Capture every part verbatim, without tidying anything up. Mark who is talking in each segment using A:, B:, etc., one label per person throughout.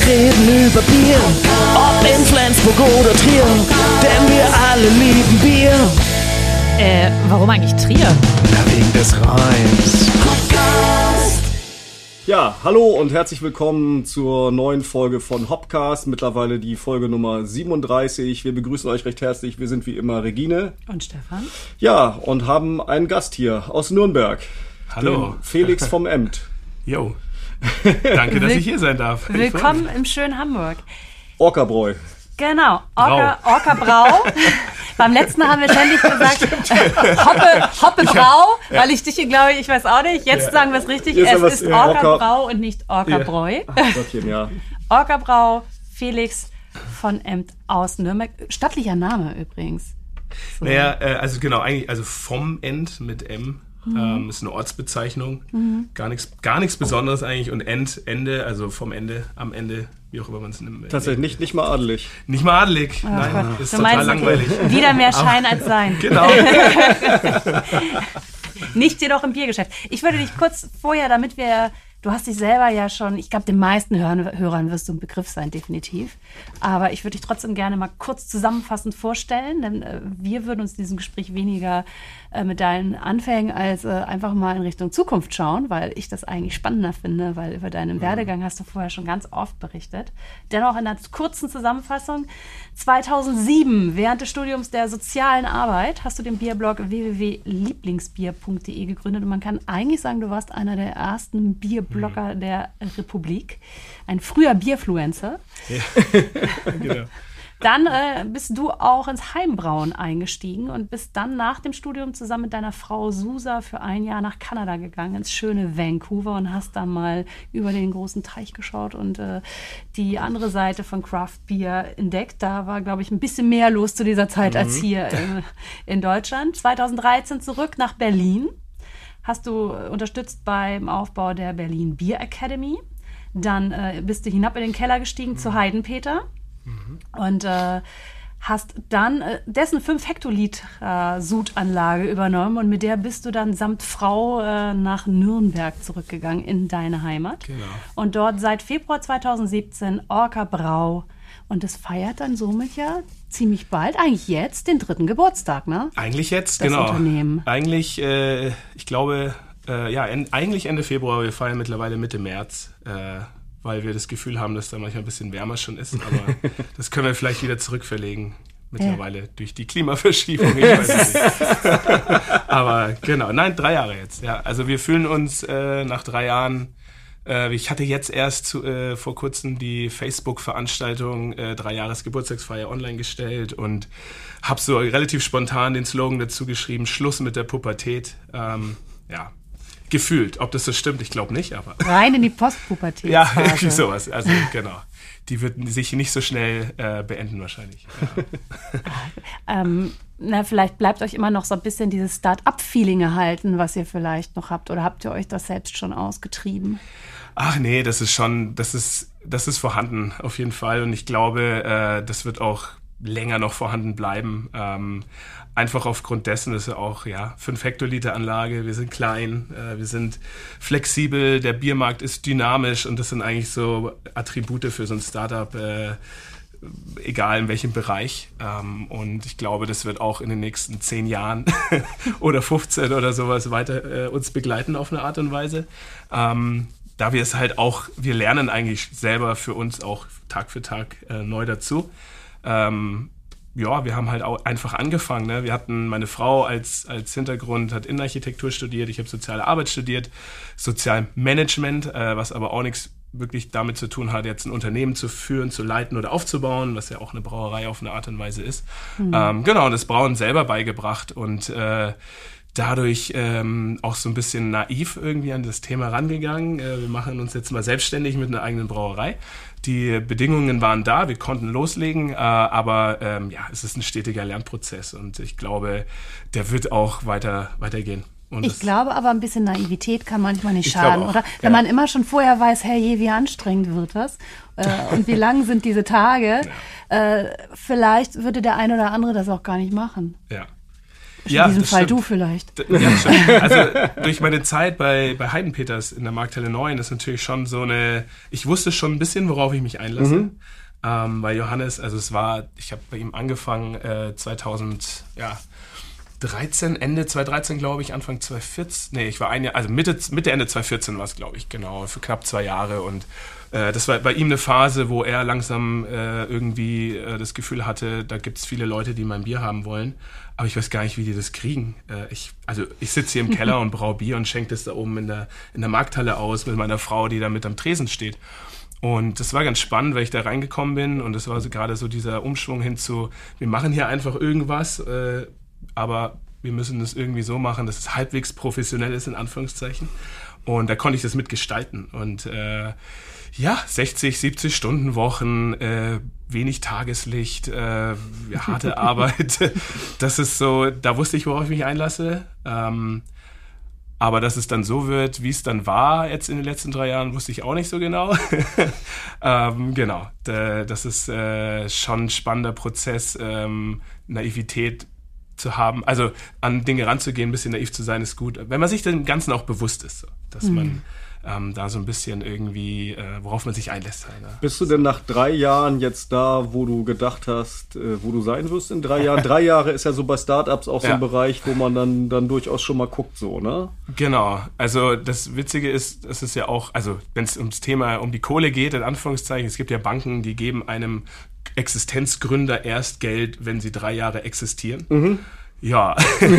A: reden über Bier, ob in Flensburg oder Trier, denn wir alle lieben Bier.
B: Äh, warum eigentlich Trier?
A: Ja, wegen des Reims.
C: Ja, hallo und herzlich willkommen zur neuen Folge von Hopcast, mittlerweile die Folge Nummer siebenunddreißig. Wir begrüßen euch recht herzlich, wir sind wie immer Regine.
B: Und Stefan.
C: Ja, und haben einen Gast hier aus Nürnberg.
D: Hallo.
C: Felix vom Emt.
D: Jo. Danke, dass ich hier sein darf.
B: Willkommen im schönen Hamburg.
C: Orca-Bräu.
B: Genau, Orca, Orca Brau. Beim letzten Mal haben wir ständig gesagt, Hoppe, Hoppe Brau, ja. Weil ich dich, glaube ich, ich weiß auch nicht, jetzt ja. sagen wir es richtig, jetzt es ist ja. Orca Brau und nicht Orca ja. Bräu.
C: Gottchen, ja.
B: Orca Brau, Felix von Emt aus Nürnberg. Stattlicher Name übrigens.
D: So. Naja, äh, also genau, eigentlich, also vom End mit M. Mhm. Ähm, ist eine Ortsbezeichnung, mhm. gar nichts gar nichts Besonderes eigentlich und End, Ende, also vom Ende, am Ende, wie auch immer man es nimmt.
C: Tatsächlich nicht, nicht mal adelig.
D: Nicht mal adelig, oh, nein, Gott. Ist
B: du
D: total
B: meinst,
D: langweilig.
B: Wieder mehr Schein als Sein.
D: Genau.
B: Nicht jedoch im Biergeschäft. Ich würde dich kurz vorher, damit wir, du hast dich selber ja schon, ich glaube, den meisten Hörern, Hörern wirst du ein Begriff sein, definitiv. Aber ich würde dich trotzdem gerne mal kurz zusammenfassend vorstellen, denn äh, wir würden uns in diesem Gespräch weniger äh, mit deinen Anfängen als äh, einfach mal in Richtung Zukunft schauen, weil ich das eigentlich spannender finde, weil über deinen mhm. Werdegang hast du vorher schon ganz oft berichtet. Dennoch in einer kurzen Zusammenfassung. zweitausendsieben, während des Studiums der sozialen Arbeit, hast du den Bierblog w w w punkt lieblingsbier punkt de gegründet und man kann eigentlich sagen, du warst einer der ersten Bierblogger mhm. der Republik. Ein früher Bierfluencer.
D: Ja. Genau.
B: Dann äh, bist du auch ins Heimbrauen eingestiegen und bist dann nach dem Studium zusammen mit deiner Frau Susa für ein Jahr nach Kanada gegangen, ins schöne Vancouver und hast da mal über den großen Teich geschaut und äh, die andere Seite von Craft Beer entdeckt. Da war, glaube ich, ein bisschen mehr los zu dieser Zeit mhm. als hier in, in Deutschland. zweitausenddreizehn zurück nach Berlin. Hast du unterstützt beim Aufbau der Berlin Beer Academy. Dann äh, bist du hinab in den Keller gestiegen mhm. zu Heidenpeter. Mhm. Und äh, hast dann äh, dessen fünf Hektoliter äh, Sudanlage übernommen und mit der bist du dann samt Frau äh, nach Nürnberg zurückgegangen in deine Heimat.
D: Genau.
B: Und dort seit Februar zweitausendsiebzehn Orca Brau. Und das feiert dann somit ja ziemlich bald, eigentlich jetzt, den dritten Geburtstag, ne?
D: Eigentlich jetzt,
B: das
D: genau.
B: Unternehmen.
D: Eigentlich, äh, ich glaube, äh, ja, en- eigentlich Ende Februar, wir feiern mittlerweile Mitte März, äh, weil wir das Gefühl haben, dass da manchmal ein bisschen wärmer schon ist. Aber das können wir vielleicht wieder zurückverlegen. Mittlerweile ja. durch die Klimaverschiebung. Ich weiß es nicht. Aber genau, nein, drei Jahre jetzt. Ja, also wir fühlen uns äh, nach drei Jahren. Äh, ich hatte jetzt erst zu, äh, vor kurzem die Facebook-Veranstaltung äh, drei Jahres Geburtstagsfeier online gestellt und habe so relativ spontan den Slogan dazu geschrieben: Schluss mit der Pubertät. Ähm, ja. Gefühlt. Ob das so stimmt, ich glaube nicht, aber...
B: Rein in die Postpubertät.
D: Ja, irgendwie sowas. Also genau. Die wird sich nicht so schnell äh, beenden wahrscheinlich.
B: Ja. ähm, na, vielleicht bleibt euch immer noch so ein bisschen dieses Start-up-Feeling erhalten, was ihr vielleicht noch habt. Oder habt ihr euch das selbst schon ausgetrieben?
D: Ach nee, das ist schon, das ist, das ist vorhanden auf jeden Fall. Und ich glaube, äh, das wird auch länger noch vorhanden bleiben. Ähm, einfach aufgrund dessen ist ja auch, ja, fünf Hektoliter Anlage, wir sind klein, äh, wir sind flexibel, der Biermarkt ist dynamisch und das sind eigentlich so Attribute für so ein Startup, äh, egal in welchem Bereich. Ähm, und ich glaube, das wird auch in den nächsten zehn Jahren oder fünfzehn oder sowas weiter äh, uns begleiten auf eine Art und Weise. Ähm, da wir es halt auch, wir lernen eigentlich selber für uns auch Tag für Tag äh, neu dazu. Ähm, ja, wir haben halt auch einfach angefangen. Ne? Wir hatten, meine Frau als, als Hintergrund hat Innenarchitektur studiert, ich habe soziale Arbeit studiert, Sozialmanagement, äh, was aber auch nichts wirklich damit zu tun hat, jetzt ein Unternehmen zu führen, zu leiten oder aufzubauen, was ja auch eine Brauerei auf eine Art und Weise ist. Mhm. Ähm, genau, und das Brauen selber beigebracht und äh, dadurch ähm, auch so ein bisschen naiv irgendwie an das Thema rangegangen. Äh, wir machen uns jetzt mal selbstständig mit einer eigenen Brauerei. Die Bedingungen waren da, wir konnten loslegen, äh, aber ähm, ja, es ist ein stetiger Lernprozess und ich glaube, der wird auch weiter weitergehen. Und
B: ich glaube aber, ein bisschen Naivität kann manchmal nicht schaden,
D: auch,
B: oder? Wenn ja. man immer schon vorher weiß, herrje, wie anstrengend wird das äh, und wie lang sind diese Tage, ja. äh, vielleicht würde der eine oder andere das auch gar nicht machen.
D: Ja. Ja,
B: in diesem Fall
D: stimmt.
B: du vielleicht.
D: D- Ja, stimmt. Also durch meine Zeit bei, bei Heidenpeters in der Markthalle neun ist natürlich schon so eine, ich wusste schon ein bisschen, worauf ich mich einlasse. Mhm. Ähm, bei Johannes, also es war, ich habe bei ihm angefangen äh, zweitausenddreizehn, Ende zweitausenddreizehn glaube ich, Anfang zweitausendvierzehn, nee, ich war ein Jahr, also Mitte, Mitte Ende zweitausendvierzehn war es glaube ich, genau, für knapp zwei Jahre und äh, das war bei ihm eine Phase, wo er langsam äh, irgendwie äh, das Gefühl hatte, da gibt es viele Leute, die mein Bier haben wollen, aber ich weiß gar nicht, wie die das kriegen. Äh, ich, also ich sitze hier im Keller und braue Bier und schenke das da oben in der, in der Markthalle aus mit meiner Frau, die da mit am Tresen steht. Und das war ganz spannend, weil ich da reingekommen bin und das war so gerade so dieser Umschwung hin zu, wir machen hier einfach irgendwas, äh, aber wir müssen das irgendwie so machen, dass es halbwegs professionell ist, in Anführungszeichen. Und da konnte ich das mitgestalten. Und äh, ja, sechzig, siebzig Stunden Wochen, äh, wenig Tageslicht, äh, harte Arbeit. Das ist so, da wusste ich, worauf ich mich einlasse. Ähm, Aber dass es dann so wird, wie es dann war jetzt in den letzten drei Jahren, wusste ich auch nicht so genau. ähm, genau, D- das ist äh, schon ein spannender Prozess, ähm, Naivität zu haben. Also an Dinge ranzugehen, ein bisschen naiv zu sein, ist gut. Wenn man sich dem Ganzen auch bewusst ist, so, dass mhm. man ähm, da so ein bisschen irgendwie, äh, worauf man sich einlässt. Halt, ne?
C: Bist du denn nach drei Jahren jetzt da, wo du gedacht hast, äh, wo du sein wirst in drei Jahren? Drei Jahre ist ja so bei Startups auch so
D: Ja.
C: ein Bereich, wo man dann, dann durchaus schon mal guckt, so, ne?
D: Genau, also das Witzige ist, es ist ja auch, also wenn es ums Thema, um die Kohle geht, in Anführungszeichen, es gibt ja Banken, die geben einem Existenzgründer erst Geld, wenn sie drei Jahre existieren. Mhm. Ja.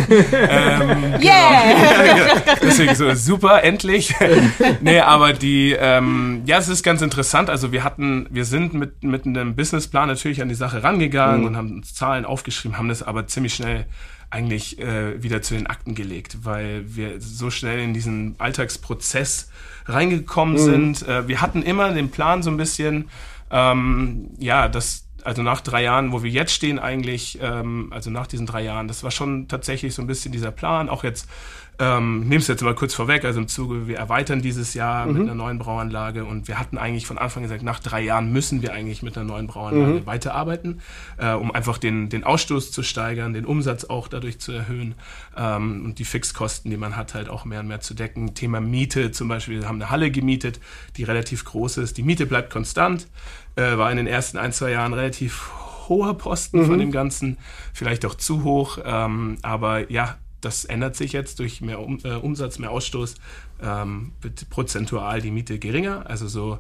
D: ähm,
B: Yeah!
D: genau. Deswegen so, super, endlich. Nee, aber die, ähm, ja, es ist ganz interessant. Also wir hatten, wir sind mit, mit einem Businessplan natürlich an die Sache rangegangen mhm. und haben uns Zahlen aufgeschrieben, haben das aber ziemlich schnell eigentlich äh, wieder zu den Akten gelegt, weil wir so schnell in diesen Alltagsprozess reingekommen mhm. sind. Äh, wir hatten immer den Plan so ein bisschen, ähm, ja, das also nach drei Jahren, wo wir jetzt stehen eigentlich, ähm, also nach diesen drei Jahren, das war schon tatsächlich so ein bisschen dieser Plan, auch jetzt, ähm, nehme es jetzt mal kurz vorweg, also im Zuge, wir erweitern dieses Jahr mhm. mit einer neuen Brauanlage und wir hatten eigentlich von Anfang gesagt, nach drei Jahren müssen wir eigentlich mit einer neuen Brauanlage mhm. weiterarbeiten, äh, um einfach den, den Ausstoß zu steigern, den Umsatz auch dadurch zu erhöhen ähm, und die Fixkosten, die man hat, halt auch mehr und mehr zu decken. Thema Miete zum Beispiel, wir haben eine Halle gemietet, die relativ groß ist, die Miete bleibt konstant, Äh, war in den ersten ein, zwei Jahren relativ hoher Posten mhm. von dem Ganzen, vielleicht auch zu hoch, ähm, aber ja, das ändert sich jetzt durch mehr um, äh, Umsatz, mehr Ausstoß, ähm, wird prozentual die Miete geringer, also so,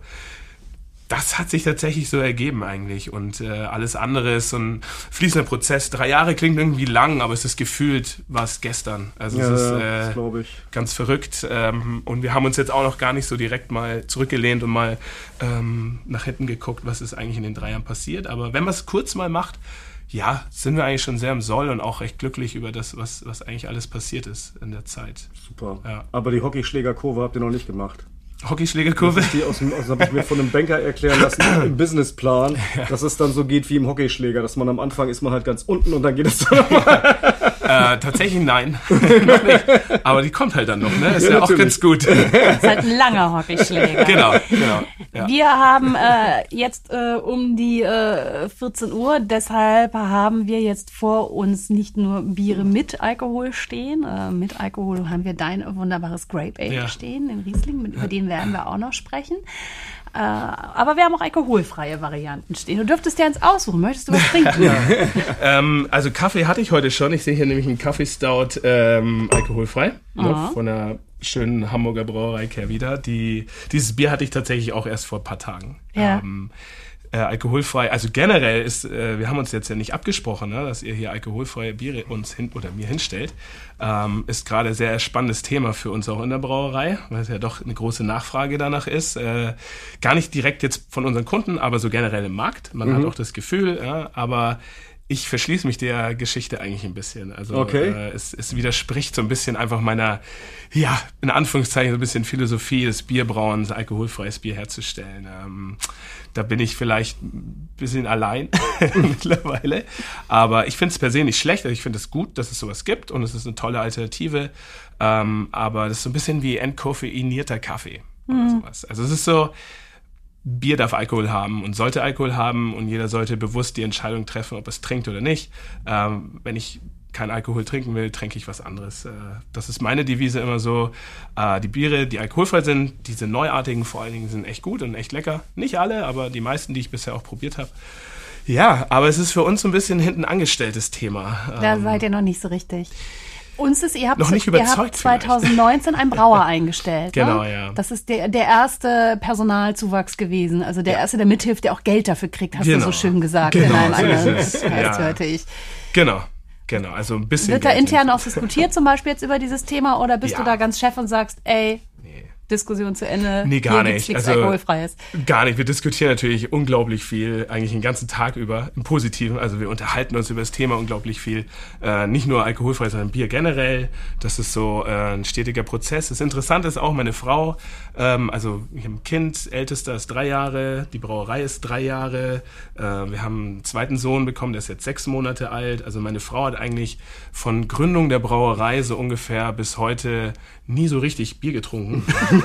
D: das hat sich tatsächlich so ergeben eigentlich und äh, alles andere ist so ein fließender Prozess. Drei Jahre klingt irgendwie lang, aber es ist gefühlt, war es gestern. Also
C: ja,
D: es ist
C: äh, glaube ich.
D: ganz verrückt ähm, und wir haben uns jetzt auch noch gar nicht so direkt mal zurückgelehnt und mal ähm, nach hinten geguckt, was ist eigentlich in den drei Jahren passiert. Aber wenn man es kurz mal macht, ja, sind wir eigentlich schon sehr im Soll und auch recht glücklich über das, was, was eigentlich alles passiert ist in der Zeit.
C: Super.
D: Ja.
C: Aber die Hockeyschlägerkurve habt ihr noch nicht gemacht.
D: Hockeyschlägerkurve?
C: Das, die aus dem, das habe ich mir von einem Banker erklären lassen, im Businessplan, ja. dass es dann so geht wie im Hockeyschläger, dass man am Anfang ist man halt ganz unten und dann geht es dann nochmal.
D: Äh, tatsächlich nein, noch nicht. Aber die kommt halt dann noch, ne? Ist ja, ja auch ganz gut.
B: Das ist halt ein langer Hockeyschläger.
D: Genau, genau. Ja.
B: Wir haben äh, jetzt äh, um die äh, vierzehn Uhr, deshalb haben wir jetzt vor uns nicht nur Biere mit Alkohol stehen. Äh, mit Alkohol haben wir dein wunderbares Grape Ale
D: ja. stehen,
B: den Riesling, mit, über den werden wir auch noch sprechen. Äh, aber wir haben auch alkoholfreie Varianten stehen. Du dürftest dir eins aussuchen. Möchtest du was trinken?
D: Ja. ähm, also Kaffee hatte ich heute schon. Ich sehe hier nämlich einen Kaffeestout ähm, alkoholfrei. Ne, von einer schönen Hamburger Brauerei Kehrwieder. Die, dieses Bier hatte ich tatsächlich auch erst vor ein paar Tagen.
B: Ja.
D: Ähm, äh, alkoholfrei, also generell ist, äh, wir haben uns jetzt ja nicht abgesprochen, ne, dass ihr hier alkoholfreie Biere uns hin oder mir hinstellt, ähm, ist gerade ein sehr spannendes Thema für uns auch in der Brauerei, weil es ja doch eine große Nachfrage danach ist. Äh, gar nicht direkt jetzt von unseren Kunden, aber so generell im Markt. Man mhm. hat auch das Gefühl, ja, aber ich verschließe mich der Geschichte eigentlich ein bisschen. Also
C: okay.
D: äh, es, es widerspricht so ein bisschen einfach meiner, ja, in Anführungszeichen so ein bisschen Philosophie des Bierbrauens, alkoholfreies Bier herzustellen. Ähm, da bin ich vielleicht ein bisschen allein mittlerweile. Aber ich finde es per se nicht schlecht. Also ich finde es gut, dass es sowas gibt und es ist eine tolle Alternative. Ähm, aber das ist so ein bisschen wie entkoffeinierter Kaffee oder mhm. sowas. Also es ist so, Bier darf Alkohol haben und sollte Alkohol haben und jeder sollte bewusst die Entscheidung treffen, ob es trinkt oder nicht. Ähm, wenn ich kein Alkohol trinken will, trinke ich was anderes. Äh, das ist meine Devise immer so. Äh, die Biere, die alkoholfrei sind, diese neuartigen vor allen Dingen, sind echt gut und echt lecker. Nicht alle, aber die meisten, die ich bisher auch probiert habe. Ja, aber es ist für uns so ein bisschen hinten angestelltes Thema.
B: Da
D: Ähm,
B: seid ihr noch nicht so richtig. Uns ist, ihr habt,
D: Noch nicht
B: ihr
D: überzeugt
B: habt zwanzig neunzehn einen Brauer eingestellt.
D: Genau,
B: ne?
D: ja.
B: Das ist der, der erste Personalzuwachs gewesen. Also der erste, der mithilft, der auch Geld dafür kriegt, hast
D: Genau.
B: du so schön gesagt
D: Genau,
B: in einem
D: so
B: anderen
D: ist es.
B: Podcast,
D: Ja.
B: hörte ich.
D: Genau, genau. Also ein bisschen.
B: Wird da
D: Geld
B: intern
D: hin-
B: auch diskutiert, zum Beispiel jetzt über dieses Thema, oder bist
D: Ja.
B: du da ganz Chef und sagst, ey,
D: Nee.
B: Diskussion zu Ende,
D: Nee, gar
B: hier
D: nicht.
B: gibt's nichts
D: Also-
B: Alkoholfreies.
D: Gar nicht. Wir diskutieren natürlich unglaublich viel, eigentlich den ganzen Tag über, im Positiven. Also wir unterhalten uns über das Thema unglaublich viel. Äh, nicht nur alkoholfrei, sondern Bier generell. Das ist so äh, ein stetiger Prozess. Das Interessante ist auch, meine Frau, ähm, also ich habe ein Kind, ältester ist drei Jahre, die Brauerei ist drei Jahre. Äh, wir haben einen zweiten Sohn bekommen, der ist jetzt sechs Monate alt. Also meine Frau hat eigentlich von Gründung der Brauerei so ungefähr bis heute nie so richtig Bier getrunken.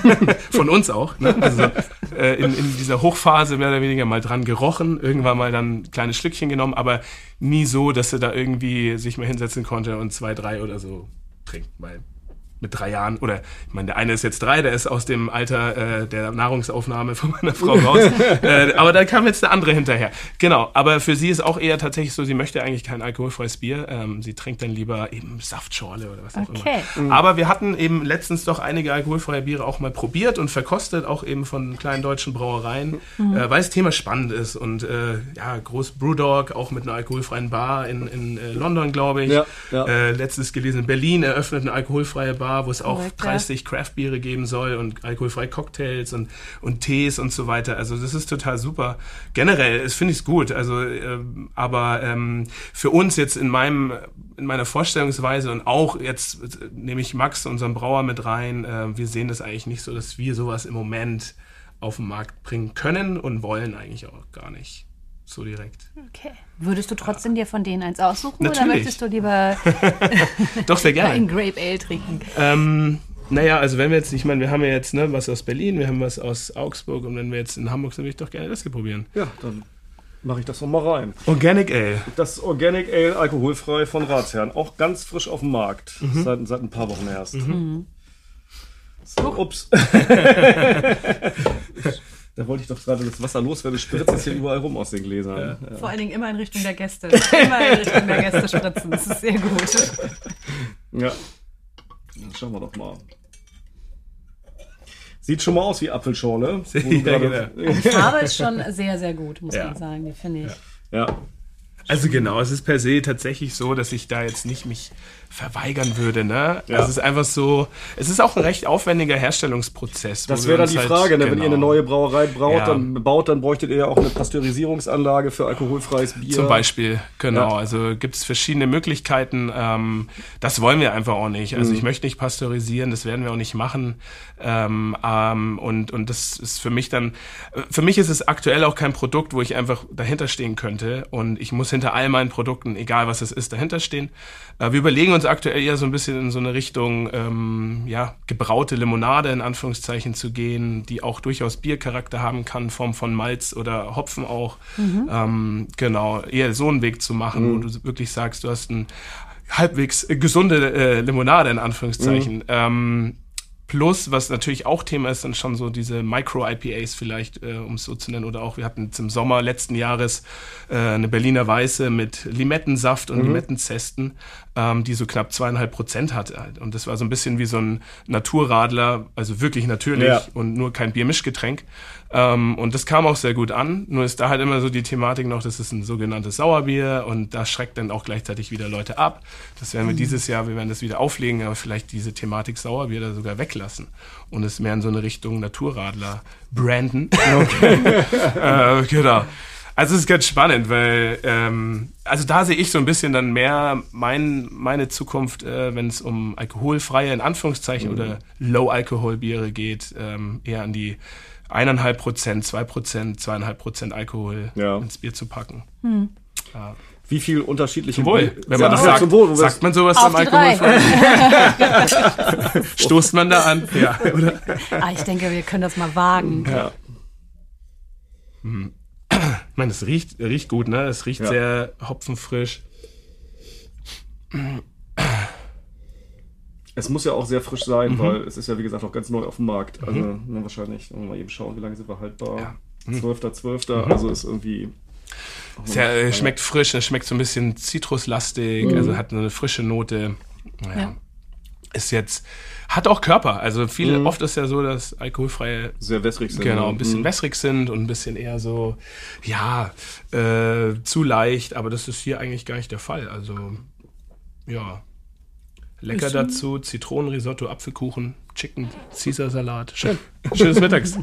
D: Von uns auch. Ne? Also äh, in, in dieser Hochphase mehr oder weniger mal dran gerochen, irgendwann mal dann ein kleines Schlückchen genommen, aber nie so, dass sie da irgendwie sich mal hinsetzen konnte und zwei, drei oder so trinkt. Weil mit drei Jahren, oder ich meine, der eine ist jetzt drei, der ist aus dem Alter äh, der Nahrungsaufnahme von meiner Frau raus. äh, aber da kam jetzt eine andere hinterher. Genau, aber für sie ist auch eher tatsächlich so, sie möchte eigentlich kein alkoholfreies Bier. Ähm, sie trinkt dann lieber eben Saftschorle oder was auch
B: Okay.
D: immer. Aber wir hatten eben letztens doch einige alkoholfreie Biere auch mal probiert und verkostet, auch eben von kleinen deutschen Brauereien, äh, weil das Thema spannend ist. Und äh, ja, Groß Brewdog, auch mit einer alkoholfreien Bar in, in äh, London, glaube ich.
C: Ja, ja.
D: Äh, letztes gelesen, in Berlin eröffnet eine alkoholfreie Bar, wo es auch
B: Korrekt, ja.
D: dreißig Craft-Biere geben soll und alkoholfreie Cocktails und, und Tees und so weiter. Also das ist total super. Generell ist, finde ich es gut. Also, äh, aber ähm, für uns jetzt in meinem in meiner Vorstellungsweise und auch jetzt äh, nehme ich Max, unseren Brauer, mit rein. Äh, wir sehen das eigentlich nicht so, dass wir sowas im Moment auf den Markt bringen können und wollen eigentlich auch gar nicht so direkt.
B: Okay. Würdest du trotzdem dir von denen eins aussuchen oder
D: Natürlich.
B: möchtest du lieber
D: Doch, sehr gerne.
B: ein Grape Ale trinken?
D: Ähm, naja, also wenn wir jetzt, ich meine, wir haben ja jetzt ne, was aus Berlin, wir haben was aus Augsburg und wenn wir jetzt in Hamburg sind, würde ich doch gerne das hier probieren.
C: Ja, dann mache ich das doch mal rein.
D: Organic Ale.
C: Das Organic Ale, alkoholfrei von Ratsherrn. Auch ganz frisch auf dem Markt. Seit, seit ein paar Wochen erst.
B: Mhm.
C: So, ups. Da wollte ich doch gerade das Wasser loswerden. Spritzt es hier überall rum aus den Gläsern. Ja.
B: Vor allen Dingen immer in Richtung der Gäste. Immer in Richtung der Gäste spritzen. Das ist sehr gut.
C: Ja. Dann schauen wir doch mal. Sieht schon mal aus wie Apfelschorle. wo du
D: Ja,
C: gerade-
B: Die Farbe ist schon sehr, sehr gut, muss
D: Ja.
B: man sagen. Die finde ich.
C: Ja.
D: Also genau, es ist per se tatsächlich so, dass ich da jetzt nicht mich verweigern würde. Ne?
C: Ja.
D: Also es ist einfach so, es ist auch ein recht aufwendiger Herstellungsprozess. wo
C: Das
D: wir
C: wäre dann
D: uns
C: die
D: halt-
C: Frage, ne? Wenn
D: genau.
C: ihr eine neue Brauerei braut,
D: Ja.
C: dann baut, dann bräuchtet ihr ja auch eine Pasteurisierungsanlage für alkoholfreies Bier.
D: Zum Beispiel, genau.
C: Ja.
D: Also gibt es verschiedene Möglichkeiten. Ähm, das wollen wir einfach auch nicht. Also
C: Mhm.
D: ich möchte nicht pasteurisieren, das werden wir auch nicht machen. Ähm, ähm, und, und das ist für mich dann, für mich ist es aktuell auch kein Produkt, wo ich einfach dahinter stehen könnte. Und ich muss hinter all meinen Produkten, egal was es ist, dahinter stehen. Äh, wir überlegen uns aktuell eher so ein bisschen in so eine Richtung, ähm, ja, gebraute Limonade in Anführungszeichen zu gehen, die auch durchaus Biercharakter haben kann, in Form von Malz oder Hopfen auch. Ähm, genau, eher so einen Weg zu machen, wo du wirklich sagst, du hast eine halbwegs äh, gesunde äh, Limonade in Anführungszeichen. Ähm, Plus, was natürlich auch Thema ist, dann schon so diese Micro-I P As vielleicht, äh, um es so zu nennen, oder auch, wir hatten jetzt im Sommer letzten Jahres äh, eine Berliner Weiße mit Limettensaft und Limettenzesten, ähm, die so knapp zweieinhalb Prozent hatte. Halt. Und das war so ein bisschen wie so ein Naturradler, also wirklich natürlich
C: Ja.
D: und nur kein Biermischgetränk. Ähm, und das kam auch sehr gut an, nur ist da halt immer so die Thematik noch, das ist ein sogenanntes Sauerbier und das schreckt dann auch gleichzeitig wieder Leute ab. Das werden wir dieses Jahr, wir werden das wieder auflegen, aber vielleicht diese Thematik Sauerbier da sogar weglassen und es mehr in so eine Richtung Naturradler branden. äh, genau. Also es ist ganz spannend, weil ähm, also da sehe ich so ein bisschen dann mehr mein, meine Zukunft, äh, wenn es um alkoholfreie, in Anführungszeichen, oder Low-Alkohol-Biere geht, ähm, eher an die eineinhalb Prozent, zwei Prozent, zweieinhalb Prozent Alkohol
C: Ja.
D: ins Bier zu packen. Ja.
C: Wie viel unterschiedliche
D: Zum Wohl.
C: Bier-
D: Wenn man
C: Ja,
D: das
C: ja,
D: sagt,
C: zum Wohl.
D: sagt man sowas
B: Auf
D: am
B: die drei.
D: Alkoholfreien? Stoßt man da an? Ja, oder?
B: Ah, ich denke, wir können das mal wagen.
D: Ja. Hm. Ich meine, es riecht, riecht gut, ne? Es riecht
C: Ja.
D: sehr hopfenfrisch.
C: Es muss ja auch sehr frisch sein,
D: Mhm.
C: weil es ist ja, wie gesagt, auch ganz neu auf dem Markt. Also
D: Mhm.
C: na, wahrscheinlich, mal eben schauen, wie lange sind wir haltbar.
D: Ja. Mhm.
C: zwölfter zwölfter Also ist irgendwie...
D: Es ja, äh, schmeckt frisch, es schmeckt so ein bisschen zitruslastig,
B: Mhm.
D: also hat eine frische Note. Naja.
B: Ja.
D: Ist jetzt, hat auch Körper. Also viele,
C: Mhm.
D: oft ist ja so, dass alkoholfreie
C: Sehr wässrig sind.
D: genau
C: ne?
D: ein bisschen
C: Mhm.
D: wässrig sind und ein bisschen eher so, ja, äh, zu leicht, aber das ist hier eigentlich gar nicht der Fall. Also, ja. Lecker
B: Bisschen-
D: dazu, Zitronenrisotto, Apfelkuchen, Chicken, Caesar-Salat. Schön. Schönes Mittags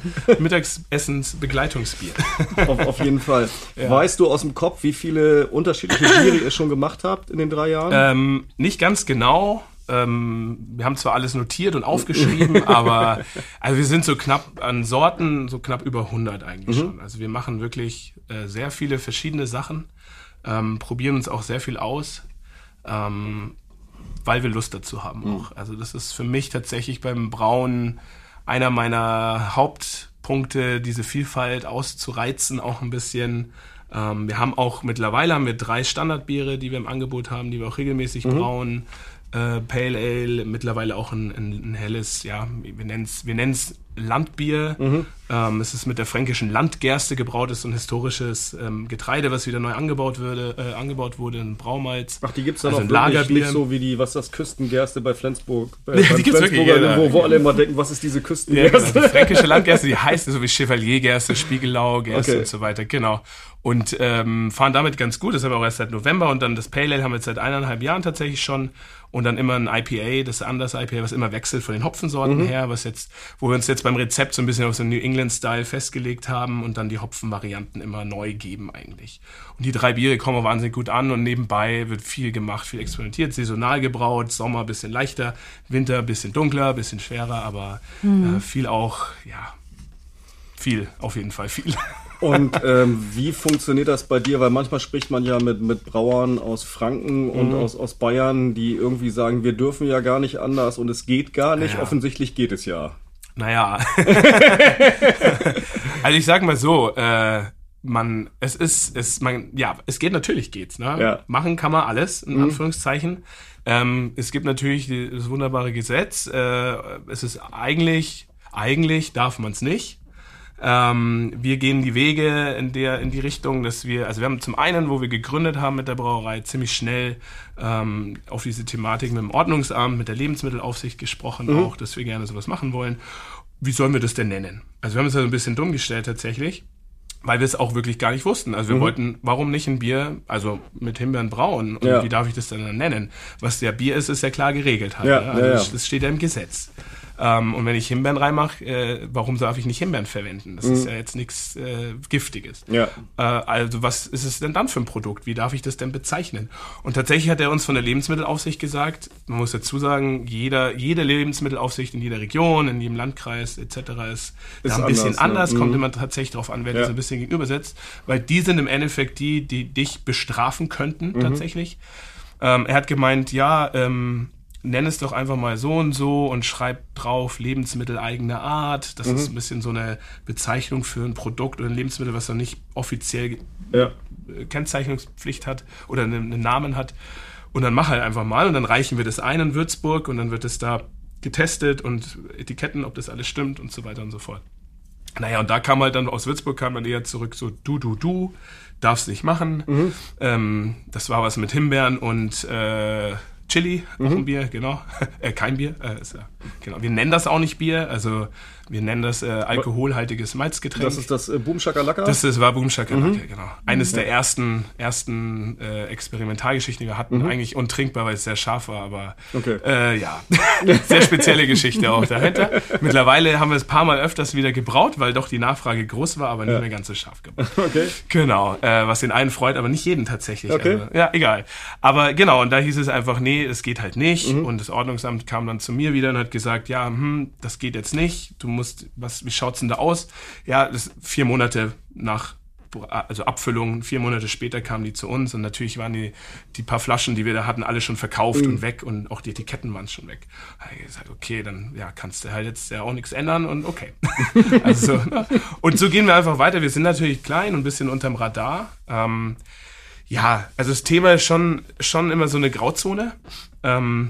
D: Mittagsessens-Begleitungsbier.
C: auf, auf jeden Fall.
D: Ja.
C: Weißt du aus dem Kopf, wie viele unterschiedliche Biere ihr schon gemacht habt in den drei Jahren?
D: Ähm, nicht ganz genau. Ähm, wir haben zwar alles notiert und aufgeschrieben, aber also wir sind so knapp an Sorten, so knapp über hundert eigentlich
C: Mhm.
D: schon. Also wir machen wirklich äh, sehr viele verschiedene Sachen, ähm, probieren uns auch sehr viel aus, ähm, weil wir Lust dazu haben
C: Mhm.
D: auch. Also das ist für mich tatsächlich beim Brauen einer meiner Hauptpunkte, diese Vielfalt auszureizen auch ein bisschen. Ähm, wir haben auch, mittlerweile haben wir drei Standardbiere, die wir im Angebot haben, die wir auch regelmäßig
C: Mhm.
D: brauen. Äh, Pale Ale, mittlerweile auch ein, ein, ein helles, ja, wir nennen es wir nennen's Landbier.
C: Mhm.
D: Ähm, es ist mit der fränkischen Landgerste gebraut, ist so ein historisches ähm, Getreide, was wieder neu angebaut wurde, äh, angebaut wurde, ein Braumalz.
C: Ach, die gibt's dann
D: also
C: auch
D: ein
C: wirklich
D: Lagerbier.
C: nicht so wie die, was das Küstengerste bei Flensburg. Äh,
D: Ja, die
C: beim
D: gibt's wirklich,
C: Flensburger,
D: ja,
C: wo, wo
D: ja.
C: alle immer denken, was ist diese
D: Ja, genau.
C: Küstengerste?
D: Die fränkische Landgerste, die heißt so wie Chevaliergerste, Spiegelau-Gerste
C: Okay.
D: und so weiter, genau. Und ähm, fahren damit ganz gut, das haben wir auch erst seit November und dann das Pale Ale haben wir jetzt seit eineinhalb Jahren tatsächlich schon und dann immer ein I P A, das Anders I P A, was immer wechselt von den Hopfensorten
C: Mhm.
D: her, was jetzt, wo wir uns jetzt beim Rezept so ein bisschen auf so einen New England-Style festgelegt haben und dann die Hopfenvarianten immer neu geben eigentlich. Und die drei Biere kommen auch wahnsinnig gut an und nebenbei wird viel gemacht, viel experimentiert, saisonal gebraut, Sommer ein bisschen leichter, Winter ein bisschen dunkler, ein bisschen schwerer, aber äh, viel auch, ja, viel, auf jeden Fall viel.
C: Und ähm, wie funktioniert das bei dir? Weil manchmal spricht man ja mit, mit Brauern aus Franken und
D: Mhm.
C: aus, aus Bayern, die irgendwie sagen, wir dürfen ja gar nicht anders und es geht gar nicht.
D: Ja.
C: Offensichtlich geht es ja.
D: Naja. Also ich sag mal so, äh, man, es ist, es, man, ja, es geht, natürlich geht's, ne?
C: Ja.
D: Machen kann man alles, in
C: Mhm.
D: Anführungszeichen. Ähm, es gibt natürlich die, das wunderbare Gesetz, äh, es ist eigentlich, eigentlich darf man es nicht. Ähm, wir gehen die Wege in der in die Richtung, dass wir, also wir haben zum einen, wo wir gegründet haben mit der Brauerei, ziemlich schnell ähm, auf diese Thematik mit dem Ordnungsamt, mit der Lebensmittelaufsicht gesprochen,
C: Mhm.
D: auch, dass wir gerne sowas machen wollen. Wie sollen wir das denn nennen? Also wir haben uns da so ein bisschen dumm gestellt tatsächlich, weil wir es auch wirklich gar nicht wussten. Also wir
C: Mhm.
D: wollten, warum nicht ein Bier, also mit Himbeeren brauen? Und
C: Ja.
D: wie darf ich das denn dann nennen? Was der Bier ist, ist ja klar geregelt. Halt,
C: Ja,
D: ne? Also
C: ja, ja.
D: Das, das steht ja im Gesetz. Ähm, und wenn ich Himbeeren reinmache, äh, warum darf ich nicht Himbeeren verwenden? Das ist ja jetzt nichts äh, Giftiges.
C: Ja.
D: Äh, also was ist es denn dann für ein Produkt? Wie darf ich das denn bezeichnen? Und tatsächlich hat er uns von der Lebensmittelaufsicht gesagt, man muss dazu sagen, jeder, jede Lebensmittelaufsicht in jeder Region, in jedem Landkreis et cetera ist,
C: Ist
D: da ein bisschen
C: anders,
D: anders,
C: ne?
D: kommt
C: Mhm.
D: immer tatsächlich darauf an, wer
C: Ja.
D: das ein bisschen gegenübersetzt, weil die sind im Endeffekt die, die dich bestrafen könnten
C: Mhm.
D: tatsächlich. Ähm, er hat gemeint, ja, ähm, nenn es doch einfach mal so und so und schreib drauf Lebensmittel eigener Art. Das ist ein bisschen so eine Bezeichnung für ein Produkt oder ein Lebensmittel, was noch nicht offiziell
C: Ja.
D: äh, Kennzeichnungspflicht hat oder einen, einen Namen hat. Und dann mach halt einfach mal und dann reichen wir das ein in Würzburg und dann wird es da getestet und Etiketten, ob das alles stimmt und so weiter und so fort. Naja, und da kam halt dann, aus Würzburg kam dann eher zurück so, du, du, du, darfst nicht machen. Ähm, das war was mit Himbeeren und äh, Chili, auch ein Bier, genau. äh, kein Bier, äh, ist ja, genau. Wir nennen das auch nicht Bier, also wir nennen das äh, alkoholhaltiges Malzgetränk.
C: Das ist das äh, Boom Shakalaka?
D: Das ist, war Boom Shakalaka, genau. Eines der ersten, ersten äh, Experimentalgeschichten, die wir hatten. Eigentlich untrinkbar, weil es sehr scharf war, aber
C: Okay.
D: äh, ja, sehr spezielle Geschichte auch dahinter. Mittlerweile haben wir es ein paar Mal öfters wieder gebraut, weil doch die Nachfrage groß war, aber nicht
C: Ja.
D: mehr ganz so scharf gebraut.
C: Okay.
D: Genau, äh, was den einen freut, aber nicht jeden tatsächlich.
C: Okay.
D: Also, ja, egal. Aber genau, und da hieß es einfach, nee, es geht halt nicht.
C: Mhm.
D: Und das Ordnungsamt kam dann zu mir wieder und hat gesagt, ja, hm, das geht jetzt nicht. Du musst, was, wie schaut's denn da aus? Ja, das vier Monate nach, also Abfüllung, vier Monate später kamen die zu uns und natürlich waren die, die paar Flaschen, die wir da hatten, alle schon verkauft
C: Mhm.
D: und weg und auch die Etiketten waren schon weg. Da habe ich gesagt, okay, dann ja, kannst du halt jetzt ja auch nichts ändern und okay. also, ne? Und so gehen wir einfach weiter. Wir sind natürlich klein und ein bisschen unterm Radar. Ähm, Ja, also das Thema ist schon, schon immer so eine Grauzone. Ähm,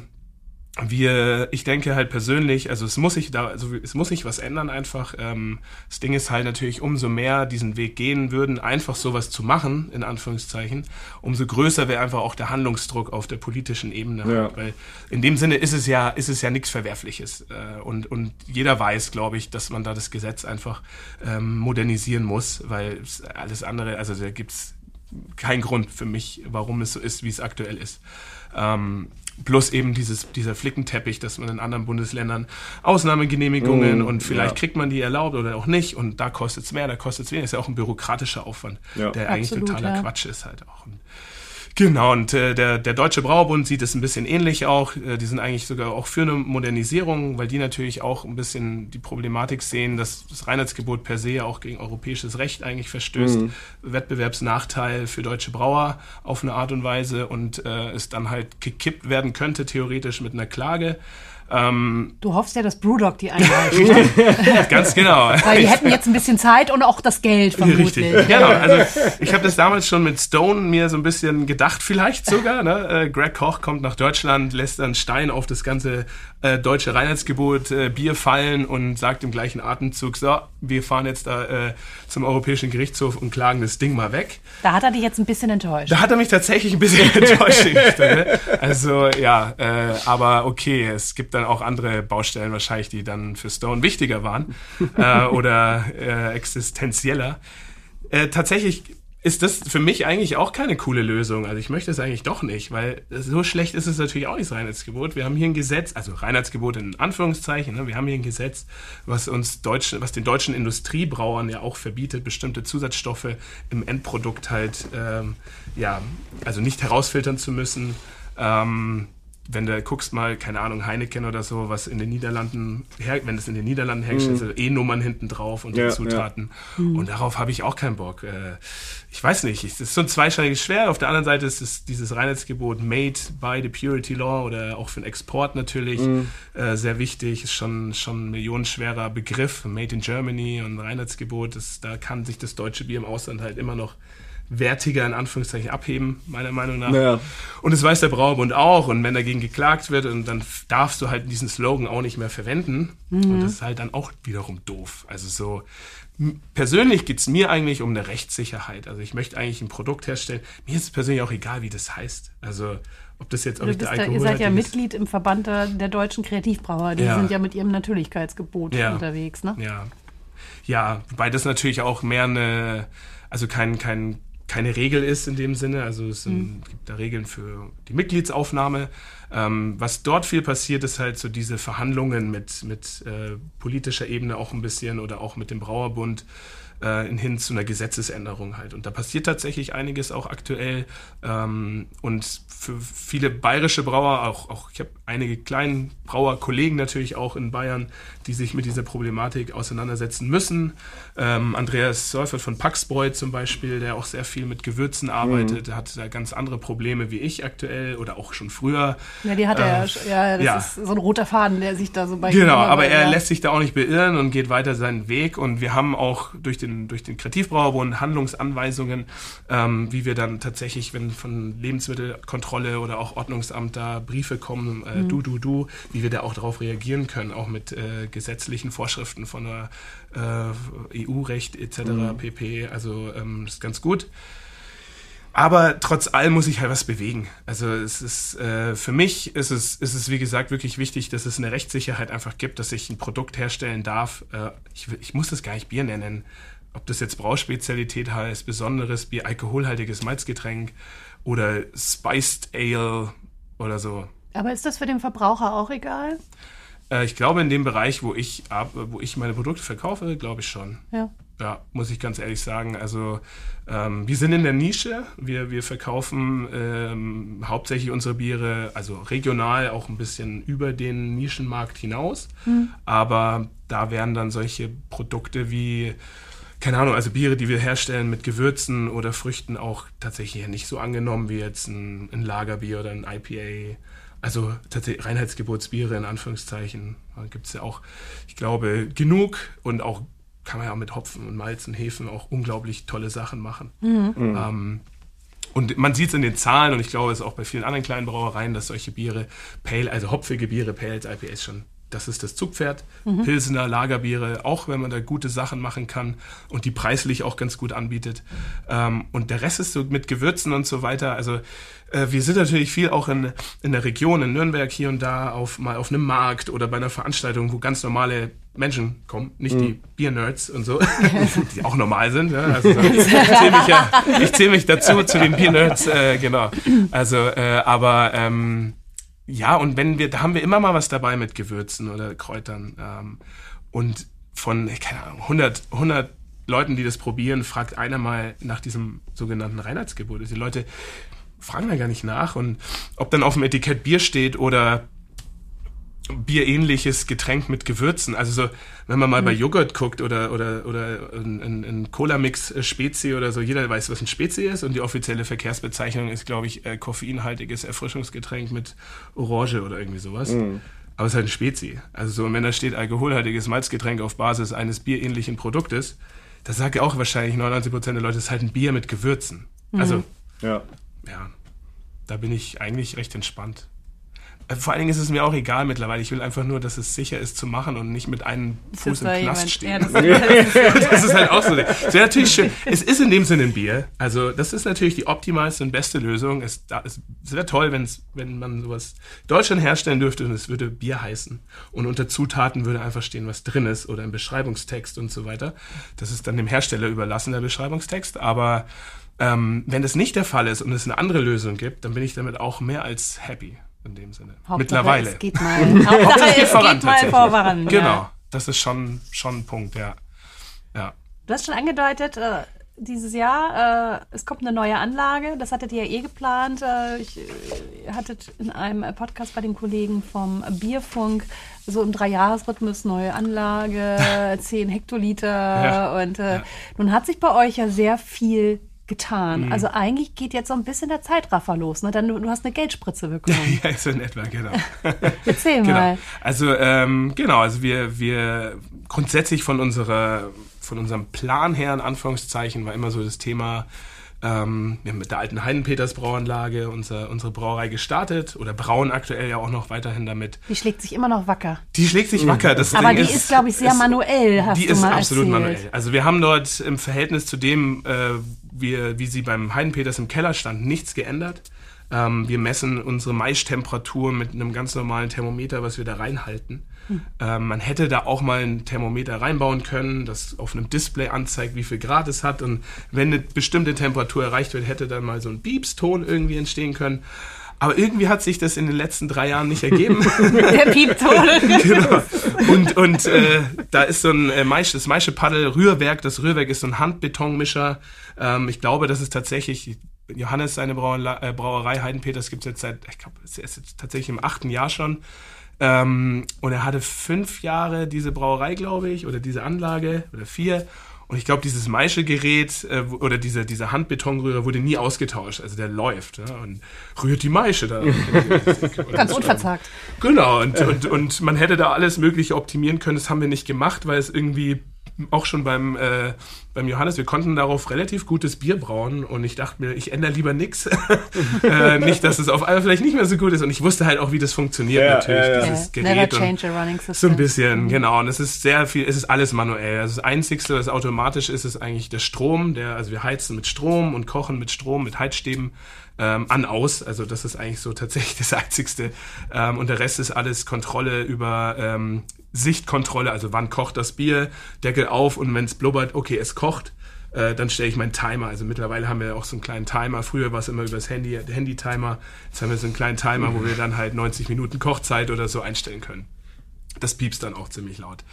D: wir, ich denke halt persönlich, also es muss sich da, also es muss sich was ändern einfach. Ähm, das Ding ist halt natürlich, umso mehr diesen Weg gehen würden, einfach sowas zu machen, in Anführungszeichen, umso größer wäre einfach auch der Handlungsdruck auf der politischen Ebene.
C: Ja.
D: Weil in dem Sinne ist es ja, ist es ja nichts Verwerfliches. Äh, und, und jeder weiß, glaube ich, dass man da das Gesetz einfach ähm, modernisieren muss, weil alles andere, also da gibt's keinen Grund für mich, warum es so ist, wie es aktuell ist. Ähm, Plus eben dieses, dieser Flickenteppich, dass man in anderen Bundesländern Ausnahmegenehmigungen mm, und vielleicht ja. kriegt man die erlaubt oder auch nicht und da kostet es mehr, da kostet es weniger. Ist ja auch ein bürokratischer Aufwand, ja. der eigentlich Absolut, totaler ja. Quatsch ist halt auch. Genau, und äh, der, der Deutsche Brauerbund sieht es ein bisschen ähnlich auch. Äh, die sind eigentlich sogar auch für eine Modernisierung, weil die natürlich auch ein bisschen die Problematik sehen, dass das Reinheitsgebot per se ja auch gegen europäisches Recht eigentlich verstößt. Mhm. Wettbewerbsnachteil für deutsche Brauer auf eine Art und Weise und äh, es dann halt gekippt werden könnte, theoretisch mit einer Klage. Ähm,
B: du hoffst ja, dass Brewdog die einreichen. Ne?
D: Ganz genau.
B: Weil die hätten jetzt ein bisschen Zeit und auch das Geld vermutlich.
D: Richtig, genau. Also ich habe das damals schon mit Stone mir so ein bisschen gedacht, vielleicht sogar. Ne? Äh, Greg Koch kommt nach Deutschland, lässt dann Stein auf das ganze äh, deutsche Reinheitsgebot äh, Bier fallen und sagt im gleichen Atemzug, so, wir fahren jetzt da äh, zum Europäischen Gerichtshof und klagen das Ding mal weg.
B: Da hat er dich jetzt ein bisschen enttäuscht.
D: Da hat er mich tatsächlich ein bisschen enttäuscht. Ne? Also ja, äh, aber okay, es gibt dann auch andere Baustellen wahrscheinlich, die dann für Stone wichtiger waren äh, oder äh, existenzieller. Äh, tatsächlich ist das für mich eigentlich auch keine coole Lösung. Also ich möchte es eigentlich doch nicht, weil so schlecht ist es natürlich auch nicht, das Reinheitsgebot. Wir haben hier ein Gesetz, also Reinheitsgebot in Anführungszeichen, ne? Wir haben hier ein Gesetz, was uns deutschen, was den deutschen Industriebrauern ja auch verbietet, bestimmte Zusatzstoffe im Endprodukt halt, ähm, ja, also nicht herausfiltern zu müssen. Ähm, wenn du guckst mal, keine Ahnung, Heineken oder so, was in den Niederlanden, her, wenn es in den Niederlanden hergestellt ist, mm. E-Nummern hinten drauf und
C: ja,
D: die Zutaten.
C: Ja.
D: Und darauf habe ich auch keinen Bock. Äh, ich weiß nicht, es ist so ein zweischneidiges Schwert. Auf der anderen Seite ist es dieses Reinheitsgebot made by the Purity Law oder auch für den Export natürlich mm. äh, sehr wichtig. Ist schon, schon ein millionenschwerer Begriff. Made in Germany und Reinheitsgebot. Das, da kann sich das deutsche Bier im Ausland halt immer noch wertiger in Anführungszeichen abheben, meiner Meinung nach. Naja. Und das weiß der Brauerbund auch. Und wenn dagegen geklagt wird, und dann darfst du halt diesen Slogan auch nicht mehr verwenden. Mhm. Und das ist halt dann auch wiederum doof. Also so, m- persönlich geht's mir eigentlich um eine Rechtssicherheit. Also ich möchte eigentlich ein Produkt herstellen. Mir ist es persönlich auch egal, wie das heißt. Also ob das jetzt, ob ich der
B: da, ihr seid ja Mitglied im Verband der, der deutschen Kreativbrauer. Die ja. sind ja mit ihrem Natürlichkeitsgebot ja. unterwegs, ne?
D: Ja. Ja, wobei das natürlich auch mehr eine, also kein, kein keine Regel ist in dem Sinne, also es sind, mhm. gibt da Regeln für die Mitgliedsaufnahme. Ähm, was dort viel passiert, ist halt so diese Verhandlungen mit, mit äh, politischer Ebene auch ein bisschen oder auch mit dem Brauerbund äh, hin zu einer Gesetzesänderung halt. Und da passiert tatsächlich einiges auch aktuell. Ähm, und für viele bayerische Brauer, auch, auch ich habe einige kleine Brauerkollegen natürlich auch in Bayern, die sich mit dieser Problematik auseinandersetzen müssen. Ähm, Andreas Seufert von Paxbräu zum Beispiel, der auch sehr viel mit Gewürzen arbeitet, mhm. hat da ganz andere Probleme wie ich aktuell oder auch schon früher.
B: Ja, die hat er äh, ja, ja, das ja. ist so ein roter Faden, der sich da so bei
D: Genau, aber er ja. lässt sich da auch nicht beirren und geht weiter seinen Weg und wir haben auch durch den, durch den Kreativbrauerbund Handlungsanweisungen, ähm, wie wir dann tatsächlich, wenn von Lebensmittelkontrolle oder auch Ordnungsamt da Briefe kommen, äh, mhm. du, du, du, wie wir da auch darauf reagieren können, auch mit äh, gesetzlichen Vorschriften von der äh, E U-Recht et cetera mhm. pp. Also ähm, das ist ganz gut. Aber trotz allem muss ich halt was bewegen. Also es ist äh, für mich ist es ist es wie gesagt wirklich wichtig, dass es eine Rechtssicherheit einfach gibt, dass ich ein Produkt herstellen darf. Äh, ich, ich muss das gar nicht Bier nennen. Ob das jetzt Brauspezialität heißt, besonderes Bier, alkoholhaltiges Malzgetränk oder Spiced Ale oder so.
B: Aber ist das für den Verbraucher auch egal?
D: Äh, ich glaube, in dem Bereich, wo ich, wo ich meine Produkte verkaufe, glaube ich schon.
B: Ja.
D: Ja, muss ich ganz ehrlich sagen. Also ähm, wir sind in der Nische. Wir, wir verkaufen ähm, hauptsächlich unsere Biere, also regional auch ein bisschen über den Nischenmarkt hinaus. Mhm. Aber da werden dann solche Produkte wie, keine Ahnung, also Biere, die wir herstellen mit Gewürzen oder Früchten auch tatsächlich nicht so angenommen wie jetzt ein, ein Lagerbier oder ein I P A. Also tatsächlich Reinheitsgebotsbiere in Anführungszeichen. Da gibt es ja auch, ich glaube, genug und auch kann man ja auch mit Hopfen und Malz und Hefen auch unglaublich tolle Sachen machen. Mhm. Ähm, und man sieht es in den Zahlen und ich glaube, es ist auch bei vielen anderen kleinen Brauereien, dass solche Biere, Pale, also hopfige Biere, Pale I P As schon, das ist das Zugpferd. Mhm. Pilsener, Lagerbiere, auch wenn man da gute Sachen machen kann und die preislich auch ganz gut anbietet. Ähm, und der Rest ist so mit Gewürzen und so weiter. Also äh, wir sind natürlich viel auch in, in der Region, in Nürnberg hier und da, auf, mal auf einem Markt oder bei einer Veranstaltung, wo ganz normale Menschen kommen, nicht mhm. die Bier-Nerds und so, die auch normal sind. Ja? Also, ich zähle mich, ja, ich zähl mich dazu, zu den Bier-Nerds, äh, genau. Also, äh, aber ähm, ja, und wenn wir, da haben wir immer mal was dabei mit Gewürzen oder Kräutern. Ähm, und von, keine Ahnung, hundert, hundert Leuten, die das probieren, fragt einer mal nach diesem sogenannten Reinheitsgebot. Also die Leute fragen da gar nicht nach. Und ob dann auf dem Etikett Bier steht oder bierähnliches Getränk mit Gewürzen. Also so, wenn man mal mhm. bei Joghurt guckt oder oder oder ein, ein Cola-Mix Spezi oder so, jeder weiß, was ein Spezi ist und die offizielle Verkehrsbezeichnung ist, glaube ich, äh, koffeinhaltiges Erfrischungsgetränk mit Orange oder irgendwie sowas. Mhm. Aber es ist halt ein Spezi. Also so, und wenn da steht alkoholhaltiges Malzgetränk auf Basis eines bierähnlichen Produktes, da sagt ja auch wahrscheinlich neunundneunzig Prozent der Leute, es ist halt ein Bier mit Gewürzen. Mhm. Also, ja. ja, da bin ich eigentlich recht entspannt. Vor allen Dingen ist es mir auch egal mittlerweile. Ich will einfach nur, dass es sicher ist zu machen und nicht mit einem Fuß im Knast stehen. Ja, das, ist das ist halt auch so. Das wäre natürlich schön. Es ist in dem Sinne ein Bier. Also das ist natürlich die optimalste und beste Lösung. Es, es wäre toll, wenn's, wenn man sowas in Deutschland herstellen dürfte und es würde Bier heißen. Und unter Zutaten würde einfach stehen, was drin ist oder im Beschreibungstext und so weiter. Das ist dann dem Hersteller überlassen, der Beschreibungstext. Aber ähm, wenn das nicht der Fall ist und es eine andere Lösung gibt, dann bin ich damit auch mehr als happy. In dem Sinne.
B: Hauptsache,
D: Mittlerweile.
B: Es geht mal, Hauptsache, es geht, voran, geht mal voran.
D: Genau,
B: ja.
D: Das ist schon, schon ein Punkt, ja. ja.
B: Du hast schon angedeutet, äh, dieses Jahr, äh, es kommt eine neue Anlage, das hattet ihr ja eh geplant. Äh, ich, ihr hattet in einem Podcast bei den Kollegen vom Bierfunk so im Dreijahresrhythmus neue Anlage, zehn Hektoliter ja. und äh, ja. nun hat sich bei euch ja sehr viel getan. Mhm. Also eigentlich geht jetzt so ein bisschen der Zeitraffer los, ne? Denn du, du hast eine Geldspritze bekommen.
D: Ja, so in etwa, genau.
B: Erzähl
D: genau.
B: mal.
D: Also ähm, genau, also wir wir grundsätzlich von unserer von unserem Plan her in Anführungszeichen war immer so das Thema. Ähm, wir haben mit der alten Heidenpeters-Brauanlage unser, unsere Brauerei gestartet oder brauen aktuell ja auch noch weiterhin damit.
B: Die schlägt sich immer noch wacker.
D: Die schlägt sich wacker. Das
B: Aber
D: Ding
B: die
D: ist,
B: ist, glaube ich, sehr ist, manuell, hast
D: die
B: du mal
D: ist absolut
B: erzählt.
D: manuell. Also wir haben dort im Verhältnis zu dem, äh, wie, wie sie beim Heidenpeters im Keller stand, nichts geändert. Ähm, wir messen unsere Maischtemperatur mit einem ganz normalen Thermometer, was wir da reinhalten. Hm. Ähm, man hätte da auch mal ein Thermometer reinbauen können, das auf einem Display anzeigt, wie viel Grad es hat. Und wenn eine bestimmte Temperatur erreicht wird, hätte dann mal so ein Piepston irgendwie entstehen können. Aber irgendwie hat sich das in den letzten drei Jahren nicht ergeben.
B: Der Piepton.
D: Genau. Und, und äh, da ist so ein äh, Maisch, das Maischepaddel Rührwerk. Das Rührwerk ist so ein Handbetonmischer. Ähm, ich glaube, das ist tatsächlich Johannes, seine Brauerei, äh, Brauerei Heidenpeters gibt es jetzt seit, ich glaube, es ist jetzt tatsächlich im achten Jahr schon. Ähm, und er hatte fünf Jahre diese Brauerei, glaube ich, oder diese Anlage, oder vier. Und ich glaube, dieses Maischegerät äh, oder dieser diese Handbetonrührer wurde nie ausgetauscht. Also der läuft, ja, und rührt die Maische da.
B: Ganz unverzagt.
D: Genau, und, und, und man hätte da alles Mögliche optimieren können. Das haben wir nicht gemacht, weil es irgendwie auch schon beim, äh, beim Johannes, wir konnten darauf relativ gutes Bier brauen und ich dachte mir, ich ändere lieber nix. äh, nicht, dass es auf einmal vielleicht nicht mehr so gut ist und ich wusste halt auch, wie das funktioniert
C: ja,
D: natürlich,
C: ja, ja.
D: dieses
B: yeah.
D: Gerät.
B: Never change a running system.
D: So ein bisschen, mhm. genau. Und es ist sehr viel, es ist alles manuell. Also das Einzigste, was automatisch ist, ist eigentlich der Strom, der, also wir heizen mit Strom und kochen mit Strom, mit Heizstäben. Ähm, an, aus, also das ist eigentlich so tatsächlich das Einzigste. Ähm, und der Rest ist alles Kontrolle über ähm, Sichtkontrolle, also wann kocht das Bier, Deckel auf und wenn es blubbert, okay, es kocht, äh, dann stelle ich meinen Timer. Also mittlerweile haben wir auch so einen kleinen Timer. Früher war es immer über das Handy, der Handy-Timer. Jetzt haben wir so einen kleinen Timer, wo wir dann halt neunzig Minuten Kochzeit oder so einstellen können. Das piepst dann auch ziemlich laut.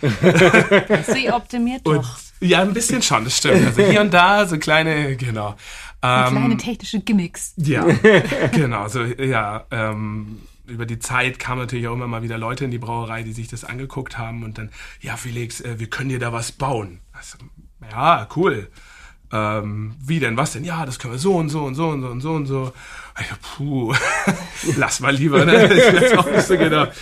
B: Sie optimiert
D: und,
B: doch.
D: Ja, ein bisschen schon, das stimmt. Also hier und da so kleine, genau.
B: Ähm, kleine technische Gimmicks.
D: Ja, genau. So, ja, ähm, über die Zeit kamen natürlich auch immer mal wieder Leute in die Brauerei, die sich das angeguckt haben und dann, ja, Felix, äh, wir können dir da was bauen. Also, ja, cool. Ähm, wie denn, was denn? Ja, das können wir so und so und so und so und so und so. Ich, puh, lass mal lieber, ne? Ich weiß auch nicht so genau.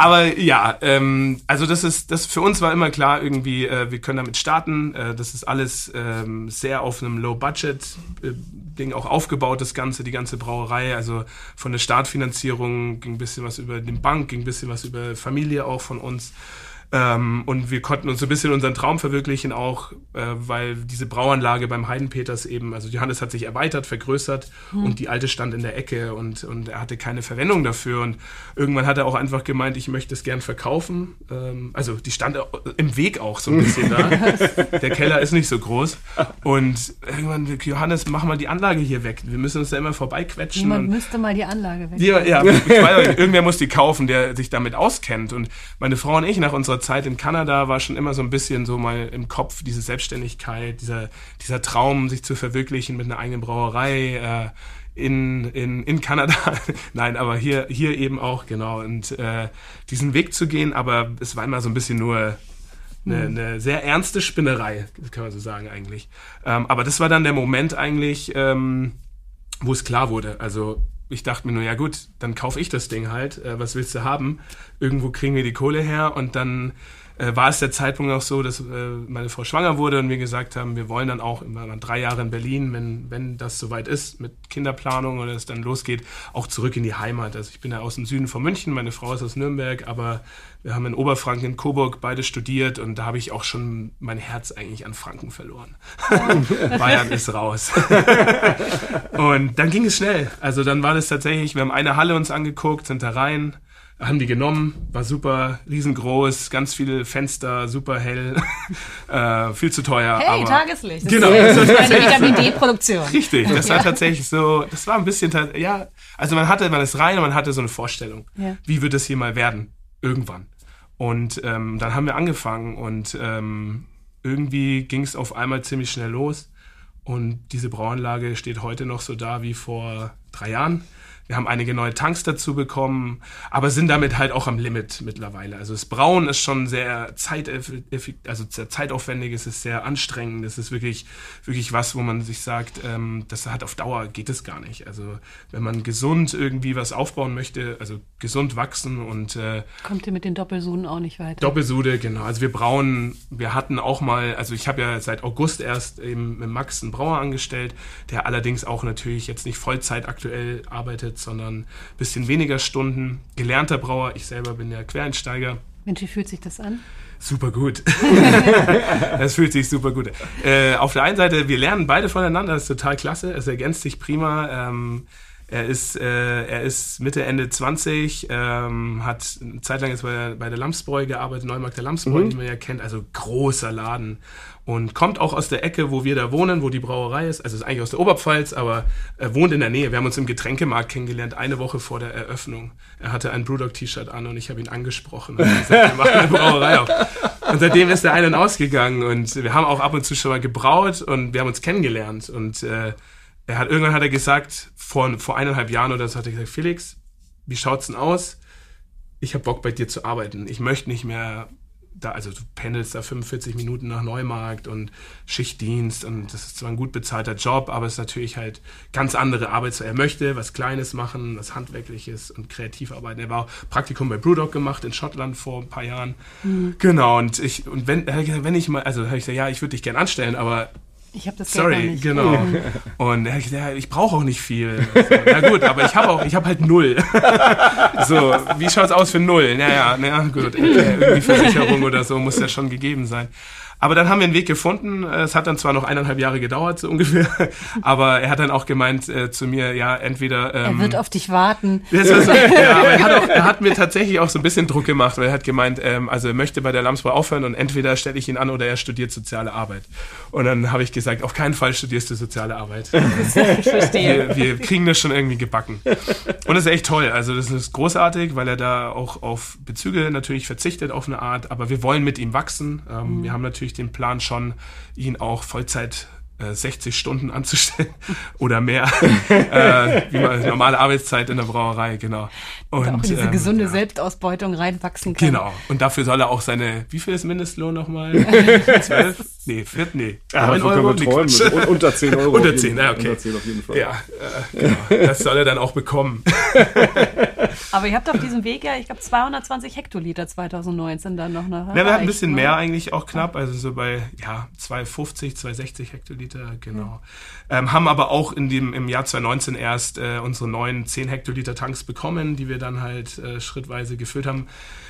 D: Aber ja, ähm, also das ist, das für uns war immer klar irgendwie, äh, wir können damit starten. Äh, das ist alles ähm, sehr auf einem Low-Budget-Ding auch aufgebaut, das Ganze, die ganze Brauerei. Also von der Startfinanzierung ging ein bisschen was über die Bank, ging ein bisschen was über Familie auch von uns. Ähm, und wir konnten uns so ein bisschen unseren Traum verwirklichen auch, äh, weil diese Brauanlage beim Heidenpeters eben, also Johannes hat sich erweitert, vergrößert hm. und die alte stand in der Ecke und, und er hatte keine Verwendung dafür und irgendwann hat er auch einfach gemeint, ich möchte es gern verkaufen. Ähm, also die stand im Weg auch so ein bisschen da. Der Keller ist nicht so groß und irgendwann, Johannes, mach mal die Anlage hier weg. Wir müssen uns da immer vorbeiquetschen.
B: Man müsste mal die Anlage weg.
D: Ja, ja, ich weiß, irgendwer muss die kaufen, der sich damit auskennt und meine Frau und ich nach unserer Zeit in Kanada war schon immer so ein bisschen so mal im Kopf diese Selbstständigkeit, dieser, dieser Traum, sich zu verwirklichen mit einer eigenen Brauerei äh, in, in, in Kanada. Nein, aber hier, hier eben auch, genau. Und äh, diesen Weg zu gehen, aber es war immer so ein bisschen nur eine, eine sehr ernste Spinnerei, kann man so sagen eigentlich. Ähm, aber das war dann der Moment eigentlich, ähm, wo es klar wurde. Also ich dachte mir nur, ja gut, dann kaufe ich das Ding halt. Äh, was willst du haben? Irgendwo kriegen wir die Kohle her. Und dann äh, war es der Zeitpunkt auch so, dass äh, meine Frau schwanger wurde und wir gesagt haben, wir wollen dann auch, wir waren drei Jahre in Berlin, wenn wenn das soweit ist mit Kinderplanung oder es dann losgeht, auch zurück in die Heimat. Also ich bin ja aus dem Süden von München, meine Frau ist aus Nürnberg, aber wir haben in Oberfranken, in Coburg beide studiert und da habe ich auch schon mein Herz eigentlich an Franken verloren. Bayern ist raus. Und dann ging es schnell. Also dann war das tatsächlich, wir haben eine Halle uns angeguckt, sind da rein, haben die genommen, war super, riesengroß, ganz viele Fenster, super hell, äh, viel zu teuer.
B: Hey,
D: aber
B: Tageslicht. Das
D: genau.
B: ist so eine Vitamin D-Produktion.
D: Richtig, das
B: ja.
D: war tatsächlich so, das war ein bisschen, ja, also man hatte, man ist rein und man hatte so eine Vorstellung,
B: ja.
D: wie wird es hier mal werden, irgendwann. Und ähm, dann haben wir angefangen und ähm, irgendwie ging es auf einmal ziemlich schnell los und diese Brauanlage steht heute noch so da wie vor drei Jahren. Wir haben einige neue Tanks dazu bekommen, aber sind damit halt auch am Limit mittlerweile. Also das Brauen ist schon sehr zeitaufwendig, also sehr zeitaufwendig, es ist sehr anstrengend, es ist wirklich, wirklich was, wo man sich sagt, ähm, das hat auf Dauer, geht es gar nicht. Also wenn man gesund irgendwie was aufbauen möchte, also gesund wachsen und äh,
B: kommt ihr mit den Doppelsuden auch nicht weiter?
D: Doppelsude, genau. Also wir brauen, wir hatten auch mal, also ich habe ja seit August erst eben mit Max einen Brauer angestellt, der allerdings auch natürlich jetzt nicht Vollzeit aktuell arbeitet, sondern ein bisschen weniger Stunden. Gelernter Brauer, ich selber bin ja Quereinsteiger.
B: Mensch, wie fühlt sich das an?
D: Super gut. Das fühlt sich super gut an. Äh, auf der einen Seite, wir lernen beide voneinander, das ist total klasse, es ergänzt sich prima. Ähm, er ist, äh, er ist Mitte, Ende zwanzig, ähm, hat eine Zeit lang jetzt bei der, bei der Lamsbräu gearbeitet, Neumarkt der Lamsbräu, mhm. die man ja kennt, also großer Laden. Und kommt auch aus der Ecke, wo wir da wohnen, wo die Brauerei ist. Also ist eigentlich aus der Oberpfalz, aber er wohnt in der Nähe. Wir haben uns im Getränkemarkt kennengelernt, eine Woche vor der Eröffnung. Er hatte ein Brewdog-T-Shirt an und ich habe ihn angesprochen. Und gesagt, wir machen eine Brauerei auf. Und seitdem ist der ein- und ausgegangen. Und wir haben auch ab und zu schon mal gebraut und wir haben uns kennengelernt. Und äh, er hat irgendwann hat er gesagt, vor, vor eineinhalb Jahren oder so, hat er gesagt, Felix, wie schaut's denn aus? Ich habe Bock, bei dir zu arbeiten. Ich möchte nicht mehr da, also du pendelst da fünfundvierzig Minuten nach Neumarkt und Schichtdienst und das ist zwar ein gut bezahlter Job, aber es ist natürlich halt ganz andere Arbeit. Er möchte was Kleines machen, was Handwerkliches und kreativ arbeiten. Er war auch Praktikum bei Brewdog gemacht in Schottland vor ein paar Jahren. Mhm. Genau, und ich, und wenn, wenn ich mal, also habe ich gesagt, ja, ich würde dich gern anstellen, aber
B: ich habe das
D: Sorry,
B: Geld nicht.
D: Genau. Und er hat gesagt, ja, ich brauche auch nicht viel. So, na gut, aber ich habe auch, ich habe halt null. So, wie schaut's aus für null? Naja, naja, gut, irgendwie Versicherung oder so muss ja schon gegeben sein. Aber dann haben wir einen Weg gefunden. Es hat dann zwar noch eineinhalb Jahre gedauert, so ungefähr, aber er hat dann auch gemeint äh, zu mir, ja, entweder... Ähm,
B: er wird auf dich warten.
D: Das war so, ja, aber er hat, auch, er hat mir tatsächlich auch so ein bisschen Druck gemacht, weil er hat gemeint, ähm, also er möchte bei der Lamsbräu aufhören und entweder stelle ich ihn an oder er studiert soziale Arbeit. Und dann habe ich gesagt, auf keinen Fall studierst du soziale Arbeit.
B: Ich verstehe.
D: Wir, wir kriegen das schon irgendwie gebacken. Und das ist echt toll. Also das ist großartig, weil er da auch auf Bezüge natürlich verzichtet auf eine Art, aber wir wollen mit ihm wachsen. Ähm, mhm. Wir haben natürlich den Plan schon, ihn auch Vollzeit äh, sechzig Stunden anzustellen oder mehr, äh, wie man normale Arbeitszeit in der Brauerei, genau.
B: Und, und auch in diese
D: ähm,
B: gesunde
D: ja.
B: Selbstausbeutung reinwachsen kann.
D: Genau. Und dafür soll er auch seine, wie viel ist Mindestlohn nochmal? zwölf? Nee, vier, nee.
C: Ja, neun Euro? Träumen. Un- unter zehn Euro.
D: Unter zehn, ja, okay.
C: Unter zehn auf jeden Fall.
D: Ja, äh, genau. Das soll er dann auch bekommen.
B: Aber ihr habt auf diesem Weg ja, ich glaube, zweihundertzwanzig Hektoliter zwanzig neunzehn dann noch nach.
D: Ja, wir hatten ein bisschen mehr eigentlich auch knapp, also so bei ja zweihundertfünfzig, zweihundertsechzig Hektoliter, genau. Ja. Ähm, haben aber auch in dem im Jahr zwanzig neunzehn erst äh, unsere neuen zehn Hektoliter Tanks bekommen, die wir dann halt äh, schrittweise gefüllt haben.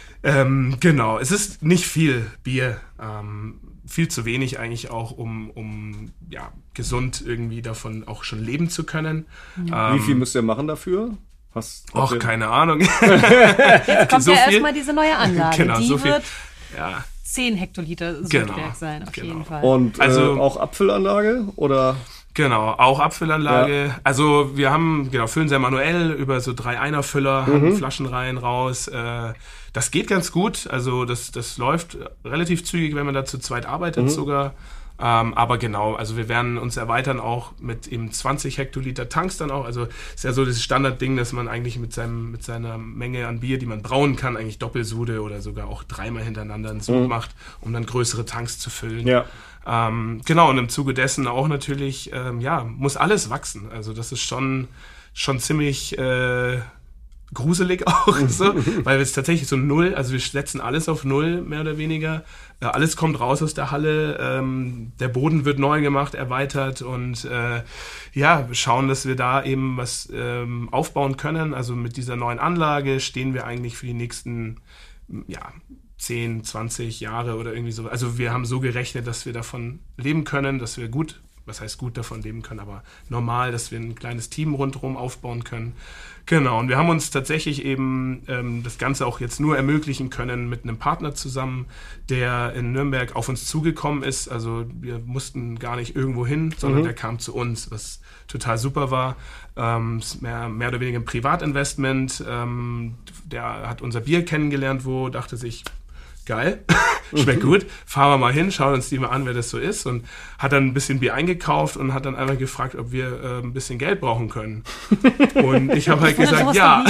D: Ähm, genau, es ist nicht viel Bier, ähm, viel zu wenig eigentlich auch, um, um ja, gesund irgendwie davon auch schon leben zu können.
C: Ja. Ähm, Wie viel müsst ihr machen dafür? Was,
D: Ach, keine Ahnung.
B: Jetzt kommt so ja erstmal diese neue Anlage.
D: Genau,
B: die
D: so viel.
B: wird
D: Ja.
B: zehn Hektoliter Sudwerk
D: genau,
B: sein, auf
D: genau.
B: jeden Fall.
C: Und äh,
D: also,
C: auch Abfüllanlage oder?
D: Genau, auch Abfüllanlage.
C: Ja.
D: Also wir haben, genau, füllen sehr manuell über so drei Einerfüller,
C: mhm.
D: haben Flaschenreihen raus. Äh, das geht ganz gut. Also das, das läuft relativ zügig, wenn man da zu zweit arbeitet mhm. sogar. Ähm, aber genau, also wir werden uns erweitern auch mit eben zwanzig Hektoliter Tanks dann auch. Also ist ja so das Standardding, dass man eigentlich mit seinem mit seiner Menge an Bier, die man brauen kann, eigentlich Doppelsude oder sogar auch dreimal hintereinander einen Sud mhm. macht, um dann größere Tanks zu füllen.
C: Ja.
D: Ähm, genau, und im Zuge dessen auch natürlich, ähm, ja, muss alles wachsen. Also das ist schon, schon ziemlich äh, gruselig auch so, weil wir es tatsächlich so null, also wir setzen alles auf null, mehr oder weniger. Äh, alles kommt raus aus der Halle, ähm, der Boden wird neu gemacht, erweitert und äh, ja, wir schauen, dass wir da eben was ähm, aufbauen können. Also mit dieser neuen Anlage stehen wir eigentlich für die nächsten, ja, zehn, zwanzig Jahre oder irgendwie so. Also wir haben so gerechnet, dass wir davon leben können, dass wir gut, was heißt gut davon leben können, aber normal, dass wir ein kleines Team rundherum aufbauen können. Genau, und wir haben uns tatsächlich eben ähm, das Ganze auch jetzt nur ermöglichen können mit einem Partner zusammen, der in Nürnberg auf uns zugekommen ist. Also wir mussten gar nicht irgendwo hin, sondern mhm. der kam zu uns, was total super war. Ähm, mehr, mehr oder weniger ein Privatinvestment. Ähm, der hat unser Bier kennengelernt, wo dachte sich, geil, schmeckt gut, fahren wir mal hin, schauen uns die mal an, wer das so ist und hat dann ein bisschen Bier eingekauft und hat dann einfach gefragt, ob wir äh, ein bisschen Geld brauchen können. Und ich habe halt gesagt, ja.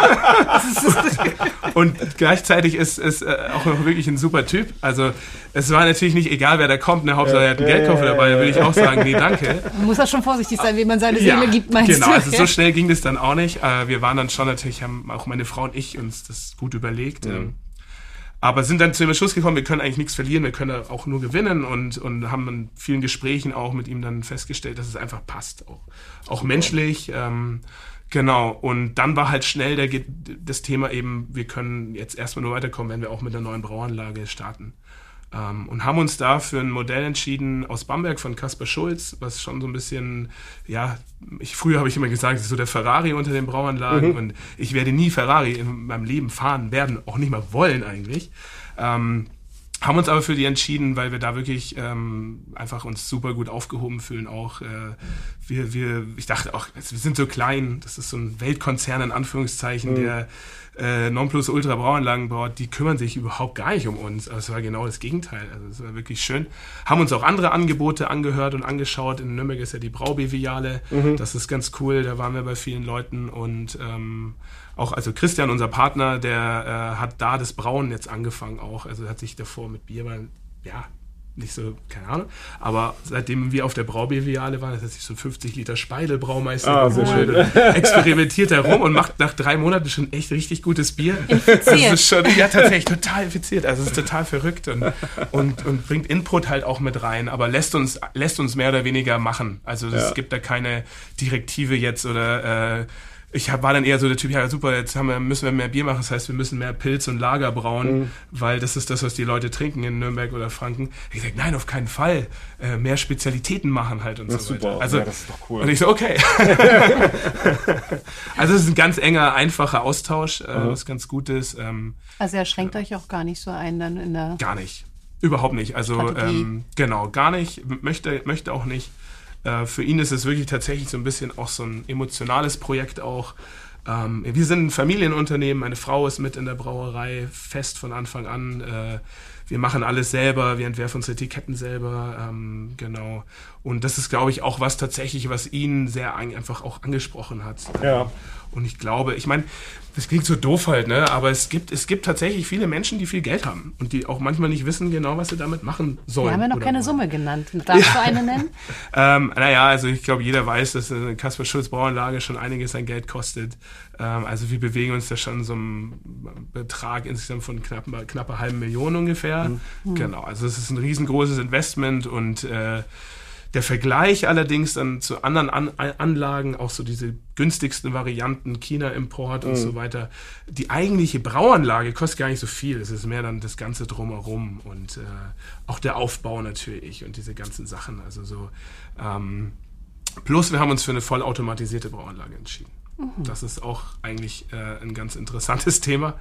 D: Und gleichzeitig ist es äh, auch noch wirklich ein super Typ. Also es war natürlich nicht egal, wer da kommt, ne, Hauptsache er hat einen Geldkoffer dabei, da würde ich auch sagen, nee, danke.
B: Man muss ja schon vorsichtig sein, wie man seine Seele
D: ja,
B: gibt, meinst
D: genau,
B: du?
D: also so schnell ging das dann auch nicht. Äh, wir waren dann schon natürlich, haben auch meine Frau und ich uns das gut überlegt.
C: Mhm.
D: Ähm, Aber sind dann zu dem Schluss gekommen, wir können eigentlich nichts verlieren, wir können auch nur gewinnen und, und haben in vielen Gesprächen auch mit ihm dann festgestellt, dass es einfach passt, auch, auch menschlich. Ähm, genau, und dann war halt schnell der, das Thema eben, wir können jetzt erstmal nur weiterkommen, wenn wir auch mit einer neuen Brauanlage starten. Ähm, und haben uns da für ein Modell entschieden aus Bamberg von Kaspar Schulz, was schon so ein bisschen, ja, ich, früher habe ich immer gesagt, das ist so der Ferrari unter den Brauanlagen mhm. und ich werde nie Ferrari in meinem Leben fahren werden, auch nicht mal wollen eigentlich. Ähm, haben uns aber für die entschieden, weil wir da wirklich ähm, einfach uns super gut aufgehoben fühlen auch. Äh, wir, wir, ich dachte auch, wir sind so klein, das ist so ein Weltkonzern in Anführungszeichen, mhm. der äh, Nonplusultra Brauanlagen baut, die kümmern sich überhaupt gar nicht um uns. Aber es war genau das Gegenteil. Also es war wirklich schön. Haben uns auch andere Angebote angehört und angeschaut. In Nürnberg ist ja die Braubeviale. Mhm. Das ist ganz cool. Da waren wir bei vielen Leuten und ähm, auch, also Christian, unser Partner, der äh, hat da das Brauen jetzt angefangen auch. Also hat sich davor mit Bier, weil, ja, nicht so, keine Ahnung. Aber seitdem wir auf der Braubeviale waren, das hat sich so ein fünfzig Liter Speidel-Braumeister
C: ah,
D: geholt und experimentiert herum und macht nach drei Monaten schon echt richtig gutes Bier.
B: Infiziert.
D: Das ist schon, ja, tatsächlich total infiziert. Also es ist total verrückt und, und, und bringt Input halt auch mit rein, aber lässt uns, lässt uns mehr oder weniger machen. Also es
C: ja.
D: gibt da keine Direktive jetzt oder äh, ich hab, war dann eher so der Typ, ja super, jetzt haben wir, müssen wir mehr Bier machen, das heißt, wir müssen mehr Pilz und Lager brauen, mhm. weil das ist das, was die Leute trinken in Nürnberg oder Franken. Ich sag, nein, auf keinen Fall. Äh, mehr Spezialitäten machen halt und
C: das
D: so
C: super.
D: weiter. Also,
C: ja, das ist doch cool.
D: Und ich so, okay. Also es ist ein ganz enger, einfacher Austausch, äh, mhm. was ganz gut ist. Ähm,
B: also er schränkt ja. euch auch gar nicht so ein dann in der...
D: Gar nicht. Überhaupt nicht. Also ähm, genau, gar nicht. Möchte, möchte auch nicht. Äh, für ihn ist es wirklich tatsächlich so ein bisschen auch so ein emotionales Projekt auch. Ähm, wir sind ein Familienunternehmen, meine Frau ist mit in der Brauerei, fest von Anfang an. Äh, wir machen alles selber, wir entwerfen unsere Etiketten selber, ähm, genau. Und das ist, glaube ich, auch was tatsächlich, was ihn sehr einfach auch angesprochen hat.
C: Ja.
D: Und ich glaube, ich meine, Das klingt so doof halt, ne? Aber es gibt, es gibt tatsächlich viele Menschen, die viel Geld haben und die auch manchmal nicht wissen genau, was sie damit machen sollen.
B: Wir haben ja noch keine
D: wollen.
B: Summe genannt. Darfst ja. du eine nennen?
D: ähm, naja, also ich glaube, jeder weiß, dass eine Kasper-Schulz-Bauanlage schon einiges an Geld kostet. Ähm, also wir bewegen uns da schon so einem Betrag insgesamt von knapp, knapp einer halben Million ungefähr. Mhm. Genau, also es ist ein riesengroßes Investment und äh, der Vergleich allerdings dann zu anderen An- Anlagen, auch so diese günstigsten Varianten, China-Import und mhm. so weiter, die eigentliche Brauanlage kostet gar nicht so viel. Es ist mehr dann das Ganze drumherum und äh, auch der Aufbau natürlich und diese ganzen Sachen. Also so ähm, plus wir haben uns für eine vollautomatisierte Brauanlage entschieden. Mhm. Das ist auch eigentlich äh, ein ganz interessantes Thema.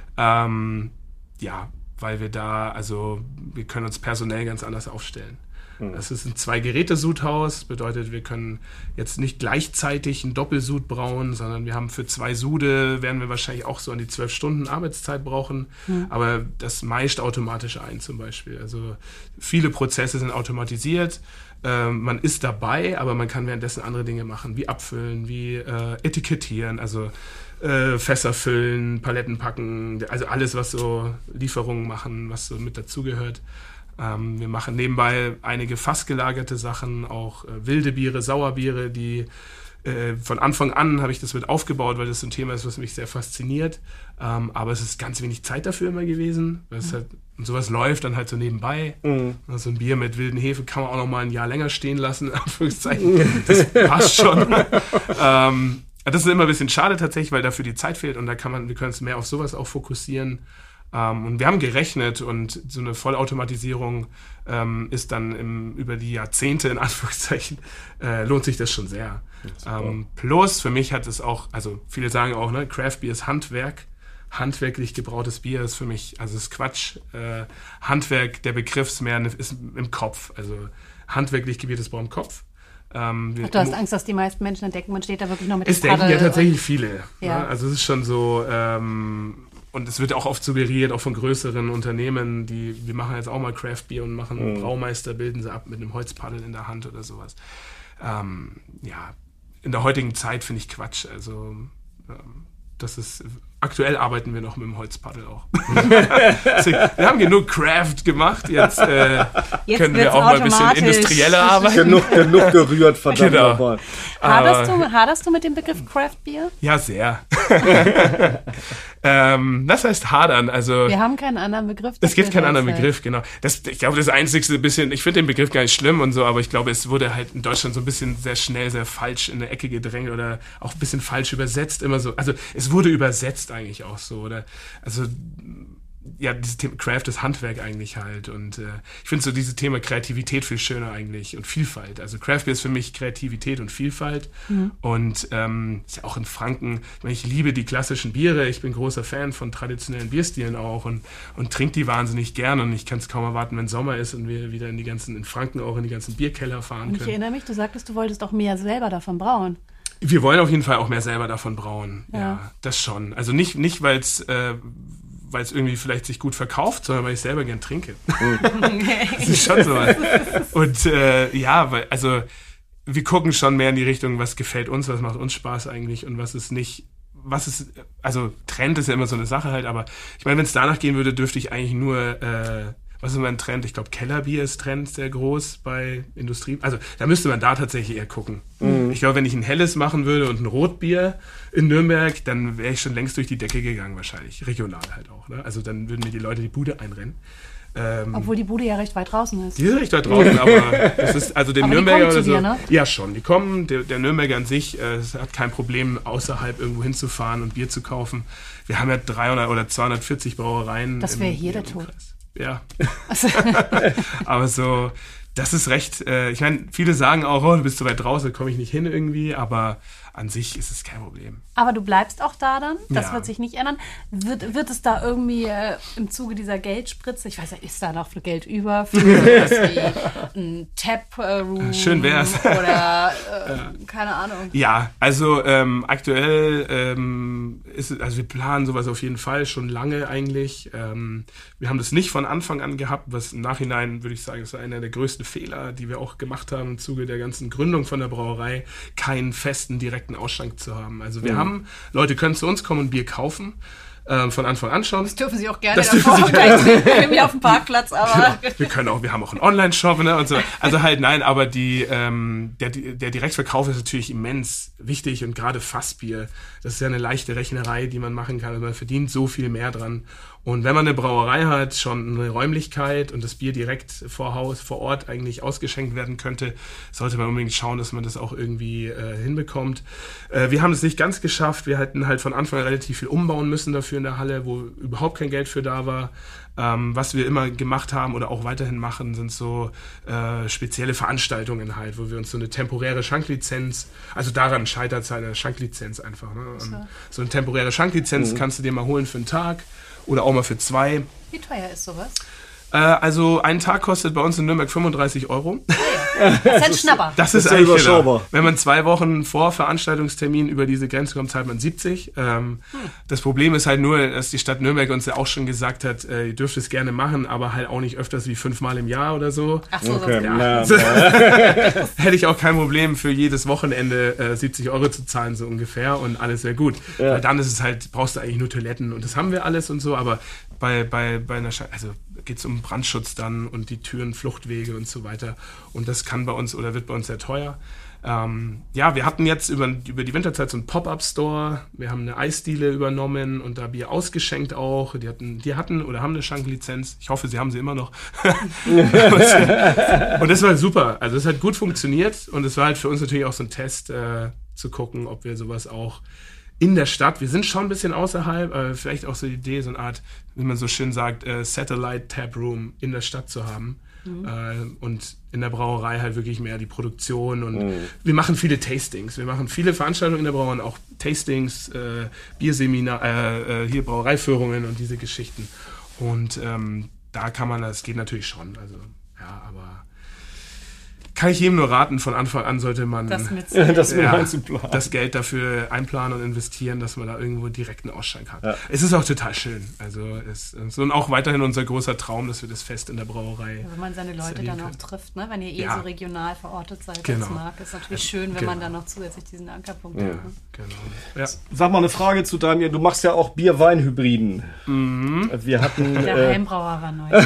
D: Ähm, ja, weil wir da, also wir können uns personell ganz anders aufstellen. Es ist ein Zwei-Geräte-Sudhaus, bedeutet, wir können jetzt nicht gleichzeitig einen Doppelsud brauen, sondern wir haben für zwei Sude, werden wir wahrscheinlich auch so an die zwölf Stunden Arbeitszeit brauchen, mhm. aber das meist automatisch ein zum Beispiel. Also viele Prozesse sind automatisiert, äh, man ist dabei, aber man kann währenddessen andere Dinge machen, wie abfüllen, wie äh, etikettieren, also äh, Fässer füllen, Paletten packen, also alles, was so Lieferungen machen, was so mit dazugehört. Ähm, wir machen nebenbei einige fassgelagerte Sachen, auch äh, wilde Biere, Sauerbiere, die äh, von Anfang an habe ich das mit aufgebaut, weil das so ein Thema ist, was mich sehr fasziniert. Ähm, aber es ist ganz wenig Zeit dafür immer gewesen. Weil es halt, und sowas läuft dann halt so nebenbei. Mhm. Also ein Bier mit wilden Hefe kann man auch noch mal ein Jahr länger stehen lassen, in Anführungszeichen. Das passt schon. ähm, das ist immer ein bisschen schade tatsächlich, weil dafür die Zeit fehlt und da kann man, wir können uns mehr auf sowas auch fokussieren. Um, und wir haben gerechnet und so eine Vollautomatisierung ähm, ist dann im, über die Jahrzehnte, in Anführungszeichen, äh, lohnt sich das schon sehr. Um, plus für mich hat es auch, also viele sagen auch, ne, Craft Beer ist Handwerk. Handwerklich gebrautes Bier ist für mich, also ist Quatsch. Äh, Handwerk, der Begriff ist mehr ist im Kopf. Also handwerklich gebiertes Brau im Kopf. Ähm,
B: Ach, du hast Angst, dass die meisten Menschen entdecken, man steht da wirklich noch mit dem
D: Es denken ja tatsächlich viele.
B: Ja.
D: Ne? Also es ist schon so... Ähm, Und es wird auch oft suggeriert, auch von größeren Unternehmen, die, wir machen jetzt auch mal Craft Beer und machen mhm. Braumeister, bilden sie ab mit einem Holzpaddel in der Hand oder sowas. Ähm, ja, in der heutigen Zeit finde ich Quatsch. Also, ähm, das ist, aktuell arbeiten wir noch mit dem Holzpaddel auch. Deswegen, wir haben genug Craft gemacht, jetzt, äh, jetzt können wir auch mal ein bisschen industrieller arbeiten.
C: Genug, genug gerührt, verdammt
D: genau.
C: nochmal.
B: Haderst du, haderst du mit dem Begriff Craft Beer?
D: Ja, sehr. ähm, das heißt hadern, also...
B: Wir haben keinen anderen Begriff.
D: Es gibt keinen anderen Begriff, genau. Das, ich glaube, das Einzigste bisschen, ich finde den Begriff gar nicht schlimm und so, aber ich glaube, es wurde halt in Deutschland so ein bisschen sehr schnell, sehr falsch in eine Ecke gedrängt oder auch ein bisschen falsch übersetzt, immer so. Also es wurde übersetzt eigentlich auch so, oder? Also ja, dieses Thema Craft ist Handwerk eigentlich halt und äh, ich finde so dieses Thema Kreativität viel schöner eigentlich und Vielfalt. Also Craft Beer ist für mich Kreativität und Vielfalt mhm. und ähm, ist ja auch in Franken, ich meine, ich liebe die klassischen Biere, ich bin großer Fan von traditionellen Bierstilen auch und, und trinke die wahnsinnig gern und ich kann es kaum erwarten, wenn Sommer ist und wir wieder in die ganzen, in Franken auch in die ganzen Bierkeller fahren
B: und ich
D: können.
B: Ich erinnere mich, du sagtest, du wolltest auch mehr selber davon brauen.
D: Wir wollen auf jeden Fall auch mehr selber davon brauen, ja,
B: ja
D: das schon. Also nicht, nicht weil es äh, weil es irgendwie vielleicht sich gut verkauft, sondern weil ich selber gern trinke. Das ist schon so. Und äh, ja, weil, also wir gucken schon mehr in die Richtung, was gefällt uns, was macht uns Spaß eigentlich und was ist nicht, was ist, also Trend ist ja immer so eine Sache halt, aber ich meine, wenn es danach gehen würde, dürfte ich eigentlich nur, äh, was ist mein Trend? Ich glaube, Kellerbier ist Trend sehr groß bei Industrie. Also da müsste man da tatsächlich eher gucken. Mhm. Ich glaube, wenn ich ein helles machen würde und ein Rotbier in Nürnberg, dann wäre ich schon längst durch die Decke gegangen wahrscheinlich. Regional halt auch. Ne? Also dann würden mir die Leute die Bude einrennen. Ähm,
B: Obwohl die Bude ja recht weit draußen ist.
D: Die ist recht weit draußen, aber das ist also dem
B: aber
D: Nürnberger
B: die
D: oder so.
B: Dir, ne?
D: Ja, schon. Die kommen. Der, der Nürnberger an sich äh, hat kein Problem, außerhalb irgendwo hinzufahren und Bier zu kaufen. Wir haben ja dreihundert oder zweihundertvierzig Brauereien.
B: Das wäre hier der Tod.
D: Kreis. Ja. Aber so, das ist recht, äh, ich meine, viele sagen auch, oh, du bist so weit draußen, komme ich nicht hin irgendwie, aber an sich ist es kein Problem.
B: Aber du bleibst auch da dann? Das
D: ja.
B: wird sich nicht ändern. Wird, wird es da irgendwie äh, im Zuge dieser Geldspritze, ich weiß ja, ist da noch Geld über für was wie ein Tap-Room?
D: Schön wär's.
B: Oder äh, ja. keine Ahnung.
D: Ja, also ähm, aktuell ähm, ist es, also wir planen sowas auf jeden Fall schon lange eigentlich. Ähm, wir haben das nicht von Anfang an gehabt, was im Nachhinein, würde ich sagen, ist einer der größten größten Fehler, die wir auch gemacht haben im Zuge der ganzen Gründung von der Brauerei, keinen festen, direkten Ausschank zu haben. Also wir mhm. haben, Leute können zu uns kommen und Bier kaufen, ähm, von Anfang an schon.
B: Das dürfen sie auch gerne
D: das
B: davor
D: dürfen sie gerne.
B: mir auf dem Parkplatz, aber...
D: Genau. Wir können auch, wir haben auch einen Online-Shop, ne, und so. Also halt, nein, aber die, ähm, der, der Direktverkauf ist natürlich immens wichtig und gerade Fassbier, das ist ja eine leichte Rechnerei, die man machen kann, also man verdient so viel mehr dran. Und wenn man eine Brauerei hat, schon eine Räumlichkeit und das Bier direkt vor Haus, vor Ort eigentlich ausgeschenkt werden könnte, sollte man unbedingt schauen, dass man das auch irgendwie äh, hinbekommt. Äh, wir haben es nicht ganz geschafft. Wir hatten halt von Anfang an relativ viel umbauen müssen dafür in der Halle, wo überhaupt kein Geld für da war. Ähm, was wir immer gemacht haben oder auch weiterhin machen, sind so äh, spezielle Veranstaltungen halt, wo wir uns so eine temporäre Schanklizenz, also daran scheitert es halt eine Schanklizenz einfach. Ne? So. so eine temporäre Schanklizenz mhm. kannst du dir mal holen für einen Tag. Oder auch mal für zwei.
B: Wie teuer ist sowas?
D: Äh, also ein Tag kostet bei uns in Nürnberg fünfunddreißig Euro.
B: Das ist ein Schnapper.
D: Das ist, das ist eigentlich überschaubar. Wenn man zwei Wochen vor Veranstaltungstermin über diese Grenze kommt, zahlt man siebzig. Ähm, hm. Das Problem ist halt nur, dass die Stadt Nürnberg uns ja auch schon gesagt hat, äh, ihr dürft es gerne machen, aber halt auch nicht öfters wie fünfmal im Jahr oder so.
B: Ach so,
C: okay.
D: ja.
C: ja.
D: Hätte ich auch kein Problem, für jedes Wochenende äh, siebzig Euro zu zahlen, so ungefähr, und alles wäre gut. Ja. Weil dann ist es halt, brauchst du eigentlich nur Toiletten und das haben wir alles und so, aber bei, bei, bei einer Sch- also geht es um Brandschutz dann und die Türen, Fluchtwege und so weiter. Und das kann bei uns oder wird bei uns sehr teuer. Ähm, ja, wir hatten jetzt über, über die Winterzeit so einen Pop-Up-Store. Wir haben eine Eisdiele übernommen und da Bier ausgeschenkt auch. Die hatten, die hatten oder haben eine Schanklizenz. Ich hoffe, sie haben sie immer noch. Und das war super. Also es hat gut funktioniert und es war halt für uns natürlich auch so ein Test, äh, zu gucken, ob wir sowas auch in der Stadt, wir sind schon ein bisschen außerhalb, äh, vielleicht auch so die Idee, so eine Art, wie man so schön sagt, äh, Satellite Tap Room in der Stadt zu haben. Mhm. Äh, und in der Brauerei halt wirklich mehr die Produktion und mhm. wir machen viele Tastings. Wir machen viele Veranstaltungen in der Brauerei, auch Tastings, äh, Bierseminar, äh, äh, hier Brauereiführungen und diese Geschichten. Und ähm, da kann man, das geht natürlich schon. Also, ja, aber kann ich jedem nur raten, von Anfang an sollte man
B: das, mit
C: das,
D: ja, das Geld dafür einplanen und investieren, dass man da irgendwo direkt einen Ausschank hat. Ja. Es ist auch total schön. Also es ist und auch weiterhin unser großer Traum, dass wir das Fest in der Brauerei.
B: Ja, wenn man seine Leute dann auch trifft, ne? Wenn ihr eh
D: ja.
B: so regional verortet seid,
D: genau.
B: als Marke, ist natürlich schön, wenn
D: genau.
B: man dann noch zusätzlich diesen Ankerpunkt
C: ja.
B: hat. Ne?
D: Genau. Ja.
C: Sag mal eine Frage zu deinem, du machst ja auch Bier-Wein-Hybriden.
D: Mhm.
C: Wir hatten,
B: Der
C: äh,
B: Heimbrauer war neu.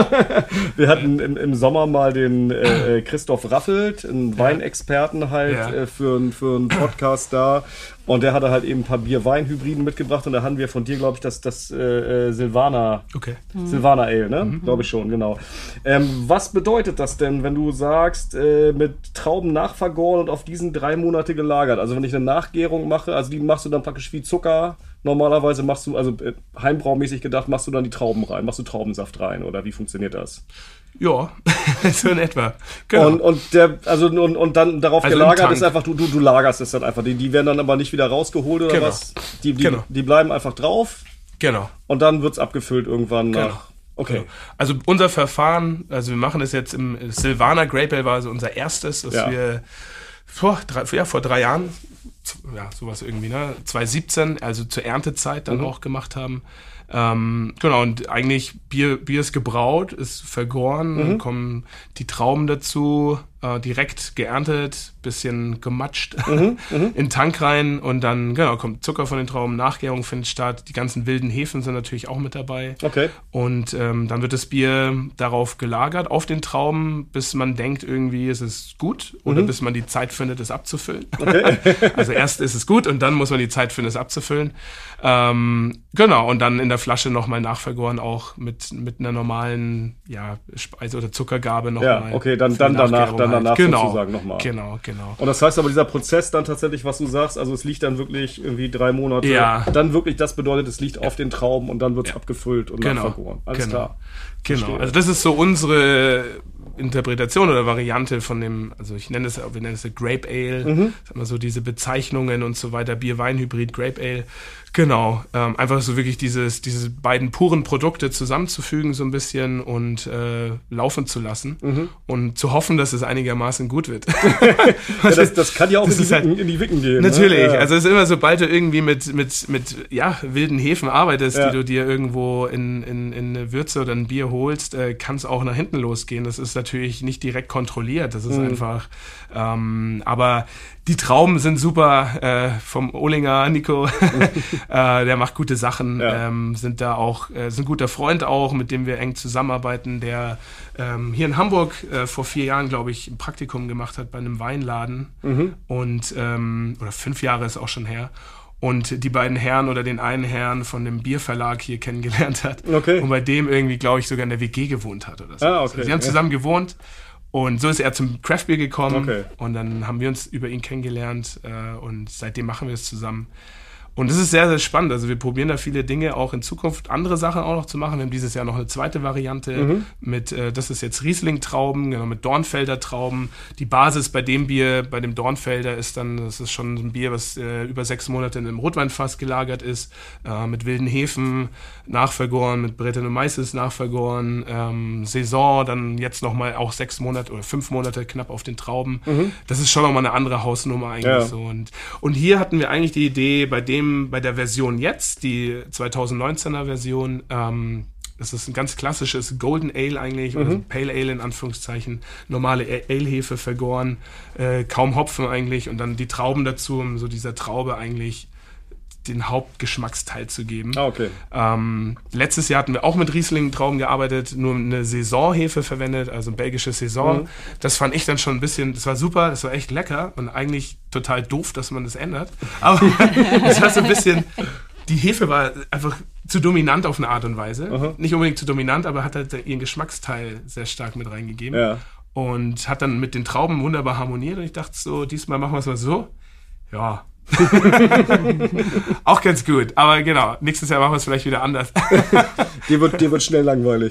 C: wir hatten im, im Sommer mal den äh, Christoph Raffelt, einen ja. Weinexperten halt
D: ja.
C: äh, für, für einen Podcast da. Und der hatte halt eben ein paar Bier-Wein-Hybriden mitgebracht und da haben wir von dir, glaube ich, das, das äh, Silvaner,
D: okay.
C: mhm. Silvaner Ale, ne? Mhm. Glaube ich schon, genau. Ähm, was bedeutet das denn, wenn du sagst, äh, mit Trauben nachvergoren und auf diesen drei Monate gelagert? Also wenn ich eine Nachgärung mache, also die machst du dann praktisch wie Zucker. Normalerweise machst du, also äh, heimbraumäßig gedacht, machst du dann die Trauben rein, machst du Traubensaft rein oder wie funktioniert das?
D: Ja, so in etwa. Genau.
C: Und, und der, also und, und dann darauf
D: also
C: gelagert ist einfach, du, du, du lagerst es dann einfach. Die, die werden dann aber nicht wieder rausgeholt oder
D: genau.
C: was? Die, die,
D: genau.
C: die bleiben einfach drauf.
D: Genau.
C: Und dann wird's abgefüllt irgendwann nach.
D: Genau.
C: Okay.
D: Genau. Also unser Verfahren, also wir machen das jetzt im Silvaner Grape Ale war also unser erstes, das
C: ja.
D: wir vor drei, ja, vor drei Jahren, ja, sowas irgendwie, ne, zwanzig siebzehn, also zur Erntezeit dann mhm. auch gemacht haben. Ähm, genau, und eigentlich Bier, Bier ist gebraut, ist vergoren, mhm. dann kommen die Trauben dazu, äh, direkt geerntet, bisschen gematscht,
C: mhm,
D: in den Tank rein und dann, genau, kommt Zucker von den Trauben, Nachgärung findet statt, die ganzen wilden Hefen sind natürlich auch mit dabei.
C: Okay.
D: Und ähm, dann wird das Bier darauf gelagert, auf den Trauben, bis man denkt irgendwie, es ist gut oder
C: mhm.
D: bis man die Zeit findet, es abzufüllen.
C: Okay.
D: Also erst ist es gut und dann muss man die Zeit finden, es abzufüllen. Ähm, genau, und dann in der Flasche nochmal nachvergoren, auch mit, mit einer normalen ja, Speise- oder Zuckergabe nochmal.
C: Ja, okay, dann, dann danach, dann danach
D: genau,
C: sozusagen nochmal.
D: Genau, genau.
C: Und das heißt aber, dieser Prozess dann tatsächlich, was du sagst, also es liegt dann wirklich irgendwie drei Monate.
D: Ja.
C: Dann wirklich, das bedeutet, es liegt auf den Trauben und dann wird es
D: ja.
C: abgefüllt und
D: genau.
C: nachvergoren. Alles
D: genau.
C: klar.
D: Genau,
C: Verstehe.
D: also das ist so unsere Interpretation oder Variante von dem, also ich nenne es, wir nennen es Grape Ale,
C: mhm.
D: sag mal so diese Bezeichnungen und so weiter, Bier-Wein-Hybrid, Grape Ale, genau, ähm, einfach so wirklich dieses, diese beiden puren Produkte zusammenzufügen so ein bisschen und äh, laufen zu lassen mhm. und zu hoffen, dass es einigermaßen gut wird.
C: ja, das, das kann ja auch in die, Wicken,
D: halt,
C: in die Wicken gehen.
D: Natürlich,
C: ne? ja.
D: also es ist immer, sobald du irgendwie mit, mit, mit ja, wilden Hefen arbeitest, ja. die du dir irgendwo in, in, in eine Würze oder ein Bier holst, äh, kann es auch nach hinten losgehen. Das ist natürlich natürlich nicht direkt kontrolliert. Das ist mhm. einfach, ähm, aber die Trauben sind super, äh, vom Ohlinger Nico, äh, der macht gute Sachen, ja. ähm, sind da auch, äh, ist ein guter Freund auch, mit dem wir eng zusammenarbeiten, der ähm, hier in Hamburg äh, vor vier Jahren, glaube ich, ein Praktikum gemacht hat bei einem Weinladen mhm. und, ähm, oder fünf Jahre ist auch schon her. Und die beiden Herren oder den einen Herrn von dem Bierverlag hier kennengelernt hat. Okay. Und bei dem irgendwie, glaube ich, sogar in der W G gewohnt hat oder so. Ah, okay. Also sie haben zusammen ja. gewohnt und so ist er zum Craftbier gekommen. Okay. Und dann haben wir uns über ihn kennengelernt äh, und seitdem machen wir es zusammen. Und das ist sehr, sehr spannend. Also wir probieren da viele Dinge auch in Zukunft, andere Sachen auch noch zu machen. Wir haben dieses Jahr noch eine zweite Variante mhm. mit, äh, das ist jetzt Riesling-Trauben, genau, mit Dornfelder Trauben. Die Basis bei dem Bier, bei dem Dornfelder ist dann, das ist schon ein Bier, was äh, über sechs Monate in einem Rotweinfass gelagert ist, äh, mit wilden Hefen nachvergoren, mit Brettanomyces nachvergoren, ähm, Saison, dann jetzt nochmal auch sechs Monate oder fünf Monate knapp auf den Trauben. Mhm. Das ist schon nochmal eine andere Hausnummer eigentlich ja. so. Und, und hier hatten wir eigentlich die Idee, bei dem bei der Version jetzt, die zwanzig neunzehner Version, ähm, das ist ein ganz klassisches Golden Ale eigentlich, mhm. oder Pale Ale in Anführungszeichen, normale Ale-Hefe vergoren, äh, kaum Hopfen eigentlich und dann die Trauben dazu, um so dieser Traube eigentlich den Hauptgeschmacksteil zu geben. Ah, okay. Ähm, letztes Jahr hatten wir auch mit Riesling-Trauben gearbeitet, nur eine Saisonhefe verwendet, also ein belgisches Saison. Mhm. Das fand ich dann schon ein bisschen, das war super, das war echt lecker und eigentlich total doof, dass man das ändert. Aber es war so ein bisschen, die Hefe war einfach zu dominant auf eine Art und Weise. Aha. Nicht unbedingt zu dominant, aber hat halt ihren Geschmacksteil sehr stark mit reingegeben. Ja. Und hat dann mit den Trauben wunderbar harmoniert und ich dachte so, diesmal machen wir es mal so. Ja, auch ganz gut, aber genau, nächstes Jahr machen wir es vielleicht wieder anders.
C: dir, wird, dir wird schnell langweilig.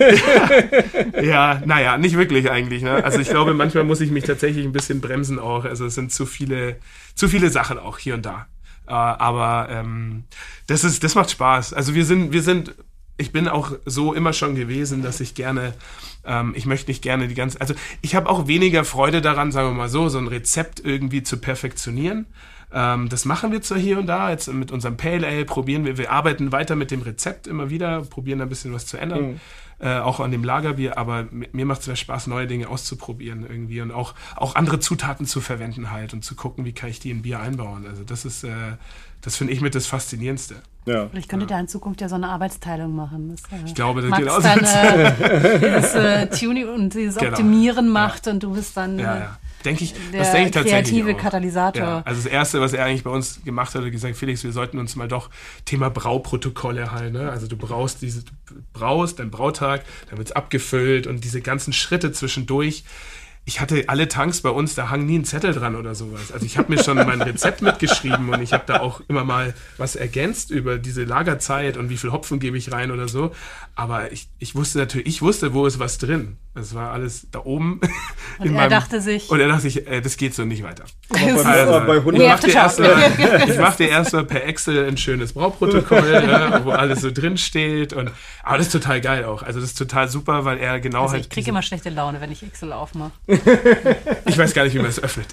D: Ja, naja, nicht wirklich eigentlich. Ne? Also ich glaube, manchmal muss ich mich tatsächlich ein bisschen bremsen auch. Also es sind zu viele, zu viele Sachen auch hier und da. Uh, aber ähm, das ist, das macht Spaß. Also wir sind, wir sind, ich bin auch so immer schon gewesen, dass ich gerne, ähm, ich möchte nicht gerne die ganze, also ich habe auch weniger Freude daran, sagen wir mal so, so ein Rezept irgendwie zu perfektionieren. Ähm, das machen wir zwar hier und da, jetzt mit unserem Pale Ale probieren wir, wir arbeiten weiter mit dem Rezept immer wieder, probieren ein bisschen was zu ändern, mhm. äh, auch an dem Lagerbier, aber mir macht es mehr Spaß, neue Dinge auszuprobieren irgendwie und auch, auch andere Zutaten zu verwenden halt und zu gucken, wie kann ich die in Bier einbauen. Also das ist, äh, das finde ich mit das Faszinierendste.
B: Ja. Vielleicht könnte ja. da in Zukunft ja so eine Arbeitsteilung machen. Das, äh,
D: ich glaube, das
B: Max
D: geht aus.
B: Dann, äh, dieses äh, Tuning und dieses genau. Optimieren macht ja. und du bist dann
D: ja, ja. Denke ich,
B: der
D: das denke ich tatsächlich
B: kreative
D: auch.
B: Katalysator. Ja,
D: also das Erste, was er eigentlich bei uns gemacht hat, hat gesagt, Felix, wir sollten uns mal doch Thema Brauprotokolle halt, ne? Also du brauchst diese, du brauchst deinen Brautag, dann wird's abgefüllt und diese ganzen Schritte zwischendurch. Ich hatte alle Tanks bei uns, da hang nie ein Zettel dran oder sowas. Also ich habe mir schon mein Rezept mitgeschrieben und ich habe da auch immer mal was ergänzt über diese Lagerzeit und wie viel Hopfen gebe ich rein oder so. Aber ich, ich wusste natürlich, ich wusste, wo ist was drin. Das war alles da oben.
B: Und er meinem, dachte sich...
D: Und er dachte sich, äh, das geht so nicht weiter.
C: Also, also, bei
D: ich mache dir erstmal mach dir erstmal per Excel ein schönes Brauprotokoll, ne, wo alles so drin steht. Und, aber das ist total geil auch. Also das ist total super, weil er genau
B: also
D: halt...
B: Ich kriege immer schlechte Laune, wenn ich Excel aufmache.
D: Ich weiß gar nicht, wie man es öffnet.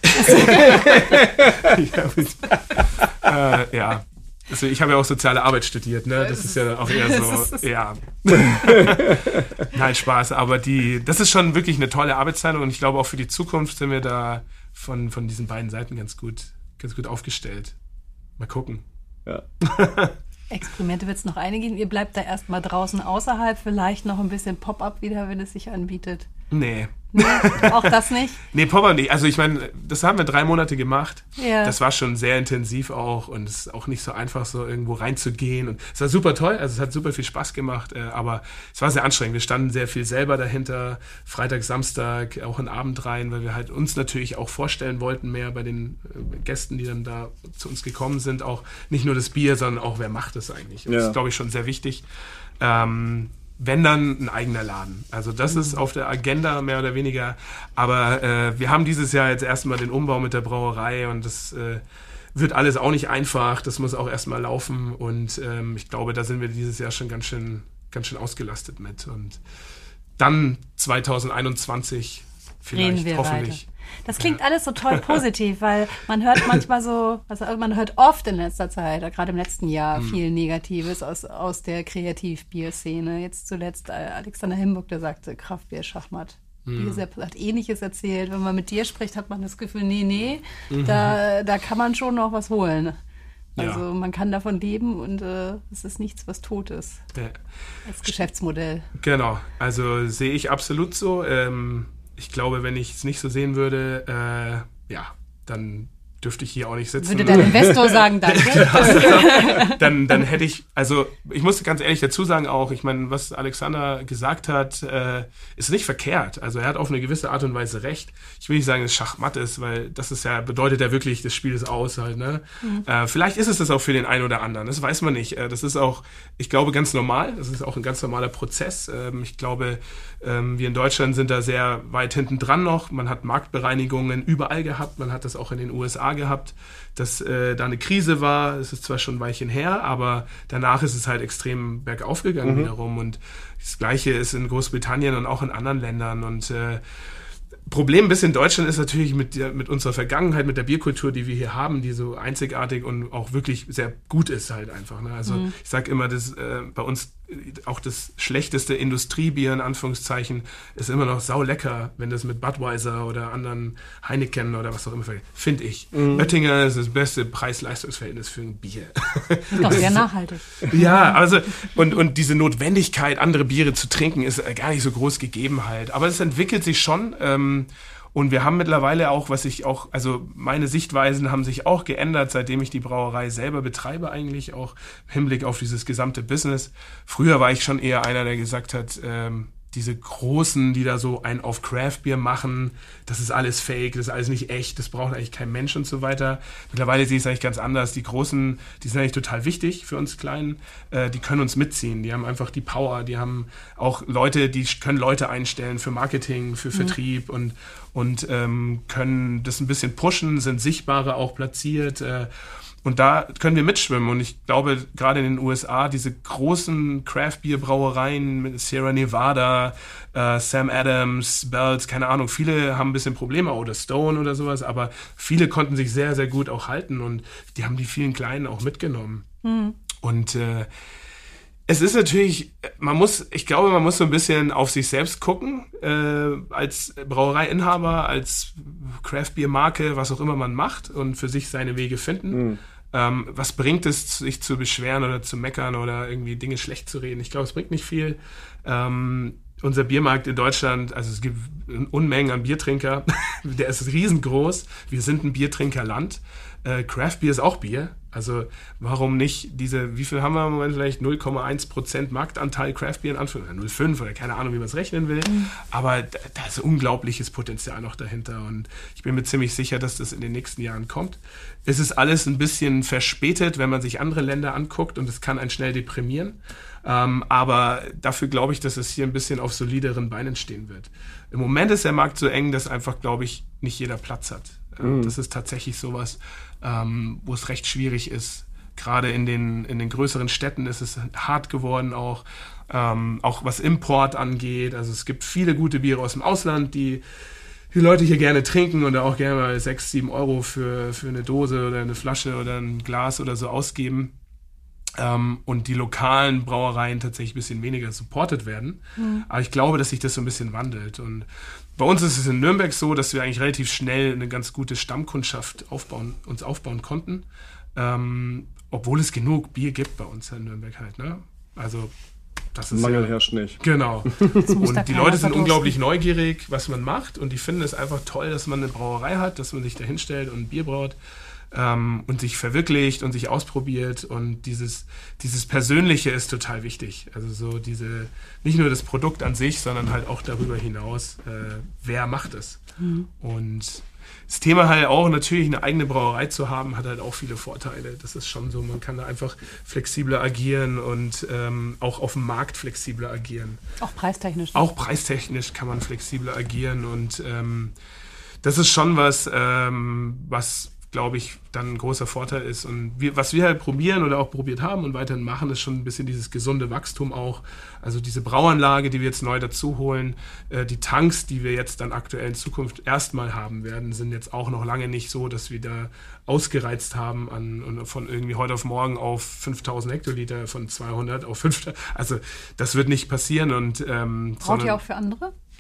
D: ja, äh, ja. Also ich habe ja auch soziale Arbeit studiert, ne? Das ist ja auch eher so, ja. Nein, Spaß. Aber die, das ist schon wirklich eine tolle Arbeitsteilung und ich glaube auch für die Zukunft sind wir da von, von diesen beiden Seiten ganz gut, ganz gut aufgestellt. Mal gucken.
C: Ja.
B: Experimente wird es noch einige geben. Ihr bleibt da erstmal draußen außerhalb, vielleicht noch ein bisschen Pop-up wieder, wenn es sich anbietet.
D: Nee.
B: Nee, auch das nicht?
D: Nee, Pop-up nicht. Also ich meine, das haben wir drei Monate gemacht.
B: Ja.
D: Das war schon sehr intensiv auch und es ist auch nicht so einfach, so irgendwo reinzugehen. Und es war super toll, also es hat super viel Spaß gemacht, äh, aber es war sehr anstrengend. Wir standen sehr viel selber dahinter, Freitag, Samstag, auch in Abend rein, weil wir halt uns natürlich auch vorstellen wollten, mehr bei den äh, Gästen, die dann da zu uns gekommen sind, auch nicht nur das Bier, sondern auch, wer macht das eigentlich. Und ja. Das ist, glaube ich, schon sehr wichtig. Ähm, Wenn dann ein eigener Laden. Also das mhm. ist auf der Agenda mehr oder weniger. Aber äh, wir haben dieses Jahr jetzt erstmal den Umbau mit der Brauerei und das äh, wird alles auch nicht einfach. Das muss auch erstmal laufen und ähm, ich glaube, da sind wir dieses Jahr schon ganz schön, ganz schön ausgelastet mit. Und dann zwanzig einundzwanzig vielleicht, hoffentlich.
B: Weiter. Das klingt alles so toll positiv, weil man hört manchmal so, also man hört oft in letzter Zeit, gerade im letzten Jahr, hm. viel Negatives aus, aus der Kreativbierszene. Jetzt zuletzt Alexander Himburg, der sagte, Kraftbier, Schachmatt. Biersepp hat Ähnliches erzählt. Wenn man mit dir spricht, hat man das Gefühl, nee, nee, mhm. da, da kann man schon noch was holen. Also ja. man kann davon leben und äh, es ist nichts, was tot ist. Ja. Als Geschäftsmodell.
D: Genau, also sehe ich absolut so. Ähm, ich glaube, wenn ich es nicht so sehen würde, äh, ja, dann dürfte ich hier auch nicht sitzen.
B: Würde dein Investor sagen, danke.
D: dann, dann hätte ich, also ich muss ganz ehrlich dazu sagen auch, ich meine, was Alexander gesagt hat, äh, ist nicht verkehrt. Also er hat auf eine gewisse Art und Weise recht. Ich will nicht sagen, dass es Schachmatt ist, weil das ist ja, bedeutet ja wirklich, das Spiel ist aus halt, ne? Mhm. Äh, vielleicht ist es das auch für den einen oder anderen, das weiß man nicht. Äh, das ist auch, ich glaube, ganz normal. Das ist auch ein ganz normaler Prozess. Ähm, ich glaube, ähm, wir in Deutschland sind da sehr weit hinten dran noch. Man hat Marktbereinigungen überall gehabt. Man hat das auch in den U S A gehabt, dass äh, da eine Krise war. Es ist zwar schon ein Weilchen her, aber danach ist es halt extrem bergauf gegangen mhm. wiederum. Und das Gleiche ist in Großbritannien und auch in anderen Ländern. Und äh, Problem bis in Deutschland ist natürlich mit, der, mit unserer Vergangenheit, mit der Bierkultur, die wir hier haben, die so einzigartig und auch wirklich sehr gut ist halt einfach. Ne? Also mhm. ich sage immer, dass äh, bei uns auch das schlechteste Industriebier in Anführungszeichen ist immer noch sau lecker, wenn das mit Budweiser oder anderen Heineken oder was auch immer, finde ich. Mhm. Oettinger ist das beste Preis-Leistungs-Verhältnis für ein Bier.
B: Doch sehr nachhaltig.
D: Ja, also und, und diese Notwendigkeit, andere Biere zu trinken, ist gar nicht so groß gegeben halt. Aber es entwickelt sich schon. Ähm, Und wir haben mittlerweile auch, was ich auch, also meine Sichtweisen haben sich auch geändert, seitdem ich die Brauerei selber betreibe eigentlich, auch im Hinblick auf dieses gesamte Business. Früher war ich schon eher einer, der gesagt hat, ähm, diese Großen, die da so ein auf Craft-Bier machen, das ist alles fake, das ist alles nicht echt, das braucht eigentlich kein Mensch und so weiter. Mittlerweile sehe ich es eigentlich ganz anders. Die Großen, die sind eigentlich total wichtig für uns Kleinen, äh, die können uns mitziehen, die haben einfach die Power, die haben auch Leute, die können Leute einstellen für Marketing, für Vertrieb mhm. und, und ähm, können das ein bisschen pushen, sind sichtbarer auch platziert, äh, und da können wir mitschwimmen. Und ich glaube, gerade in den U S A, diese großen Craft-Bier-Brauereien mit Sierra Nevada, äh, Sam Adams, Bells, keine Ahnung, viele haben ein bisschen Probleme, oder Stone oder sowas, aber viele konnten sich sehr, sehr gut auch halten und die haben die vielen Kleinen auch mitgenommen. Mhm. Und äh, es ist natürlich, man muss, ich glaube, man muss so ein bisschen auf sich selbst gucken, äh, als Brauereiinhaber, als Craft-Bier-Marke, was auch immer man macht und für sich seine Wege finden. Mhm. Ähm, was bringt es, sich zu beschweren oder zu meckern oder irgendwie Dinge schlecht zu reden? Ich glaube, es bringt nicht viel. Ähm, unser Biermarkt in Deutschland, also es gibt Unmengen an Biertrinker, der ist riesengroß. Wir sind ein Biertrinkerland. Äh, Craft Beer ist auch Bier. Also warum nicht diese, wie viel haben wir im Moment, vielleicht null Komma eins Prozent Marktanteil Craft Beer in Anführungszeichen, null Komma fünf oder keine Ahnung, wie man es rechnen will. Mhm. Aber da, da ist unglaubliches Potenzial noch dahinter und ich bin mir ziemlich sicher, dass das in den nächsten Jahren kommt. Es ist alles ein bisschen verspätet, wenn man sich andere Länder anguckt und es kann einen schnell deprimieren. Ähm, aber dafür glaube ich, dass es hier ein bisschen auf solideren Beinen stehen wird. Im Moment ist der Markt so eng, dass einfach, glaube ich, nicht jeder Platz hat. Mhm. Das ist tatsächlich sowas, ähm, wo es recht schwierig ist. Gerade in den, in den größeren Städten ist es hart geworden auch, ähm, auch was Import angeht. Also es gibt viele gute Biere aus dem Ausland, die die Leute hier gerne trinken und auch gerne mal sechs, sieben Euro für, für eine Dose oder eine Flasche oder ein Glas oder so ausgeben. Ähm, und die lokalen Brauereien tatsächlich ein bisschen weniger supported werden. Mhm. Aber ich glaube, dass sich das so ein bisschen wandelt. Und bei uns ist es in Nürnberg so, dass wir eigentlich relativ schnell eine ganz gute Stammkundschaft aufbauen, uns aufbauen konnten. Ähm, obwohl es genug Bier gibt bei uns in Nürnberg halt. Ne? Also das ist
C: Mangel
D: ja,
C: herrscht nicht.
D: Genau. Und die Leute sind unglaublich neugierig, was man macht. Und die finden es einfach toll, dass man eine Brauerei hat, dass man sich da hinstellt und ein Bier braut. Ähm, und sich verwirklicht und sich ausprobiert und dieses, dieses Persönliche ist total wichtig. Also so diese, nicht nur das Produkt an sich, sondern halt auch darüber hinaus, äh, wer macht es. Mhm. Und das Thema halt auch, natürlich eine eigene Brauerei zu haben, hat halt auch viele Vorteile. Das ist schon so, man kann da einfach flexibler agieren und ähm, auch auf dem Markt flexibler agieren.
B: Auch preistechnisch.
D: Auch preistechnisch kann man flexibler agieren und ähm, das ist schon was, ähm, was glaube ich, dann ein großer Vorteil ist. Und wir, was wir halt probieren oder auch probiert haben und weiterhin machen, ist schon ein bisschen dieses gesunde Wachstum auch. Also diese Brauanlage, die wir jetzt neu dazu holen, äh, die Tanks, die wir jetzt dann aktuell in Zukunft erstmal haben werden, sind jetzt auch noch lange nicht so, dass wir da ausgereizt haben an, und von irgendwie heute auf morgen auf fünftausend Hektoliter, von zweihundert auf fünftausend. Also das wird nicht passieren. Und, ähm,
B: Braucht ihr auch für andere?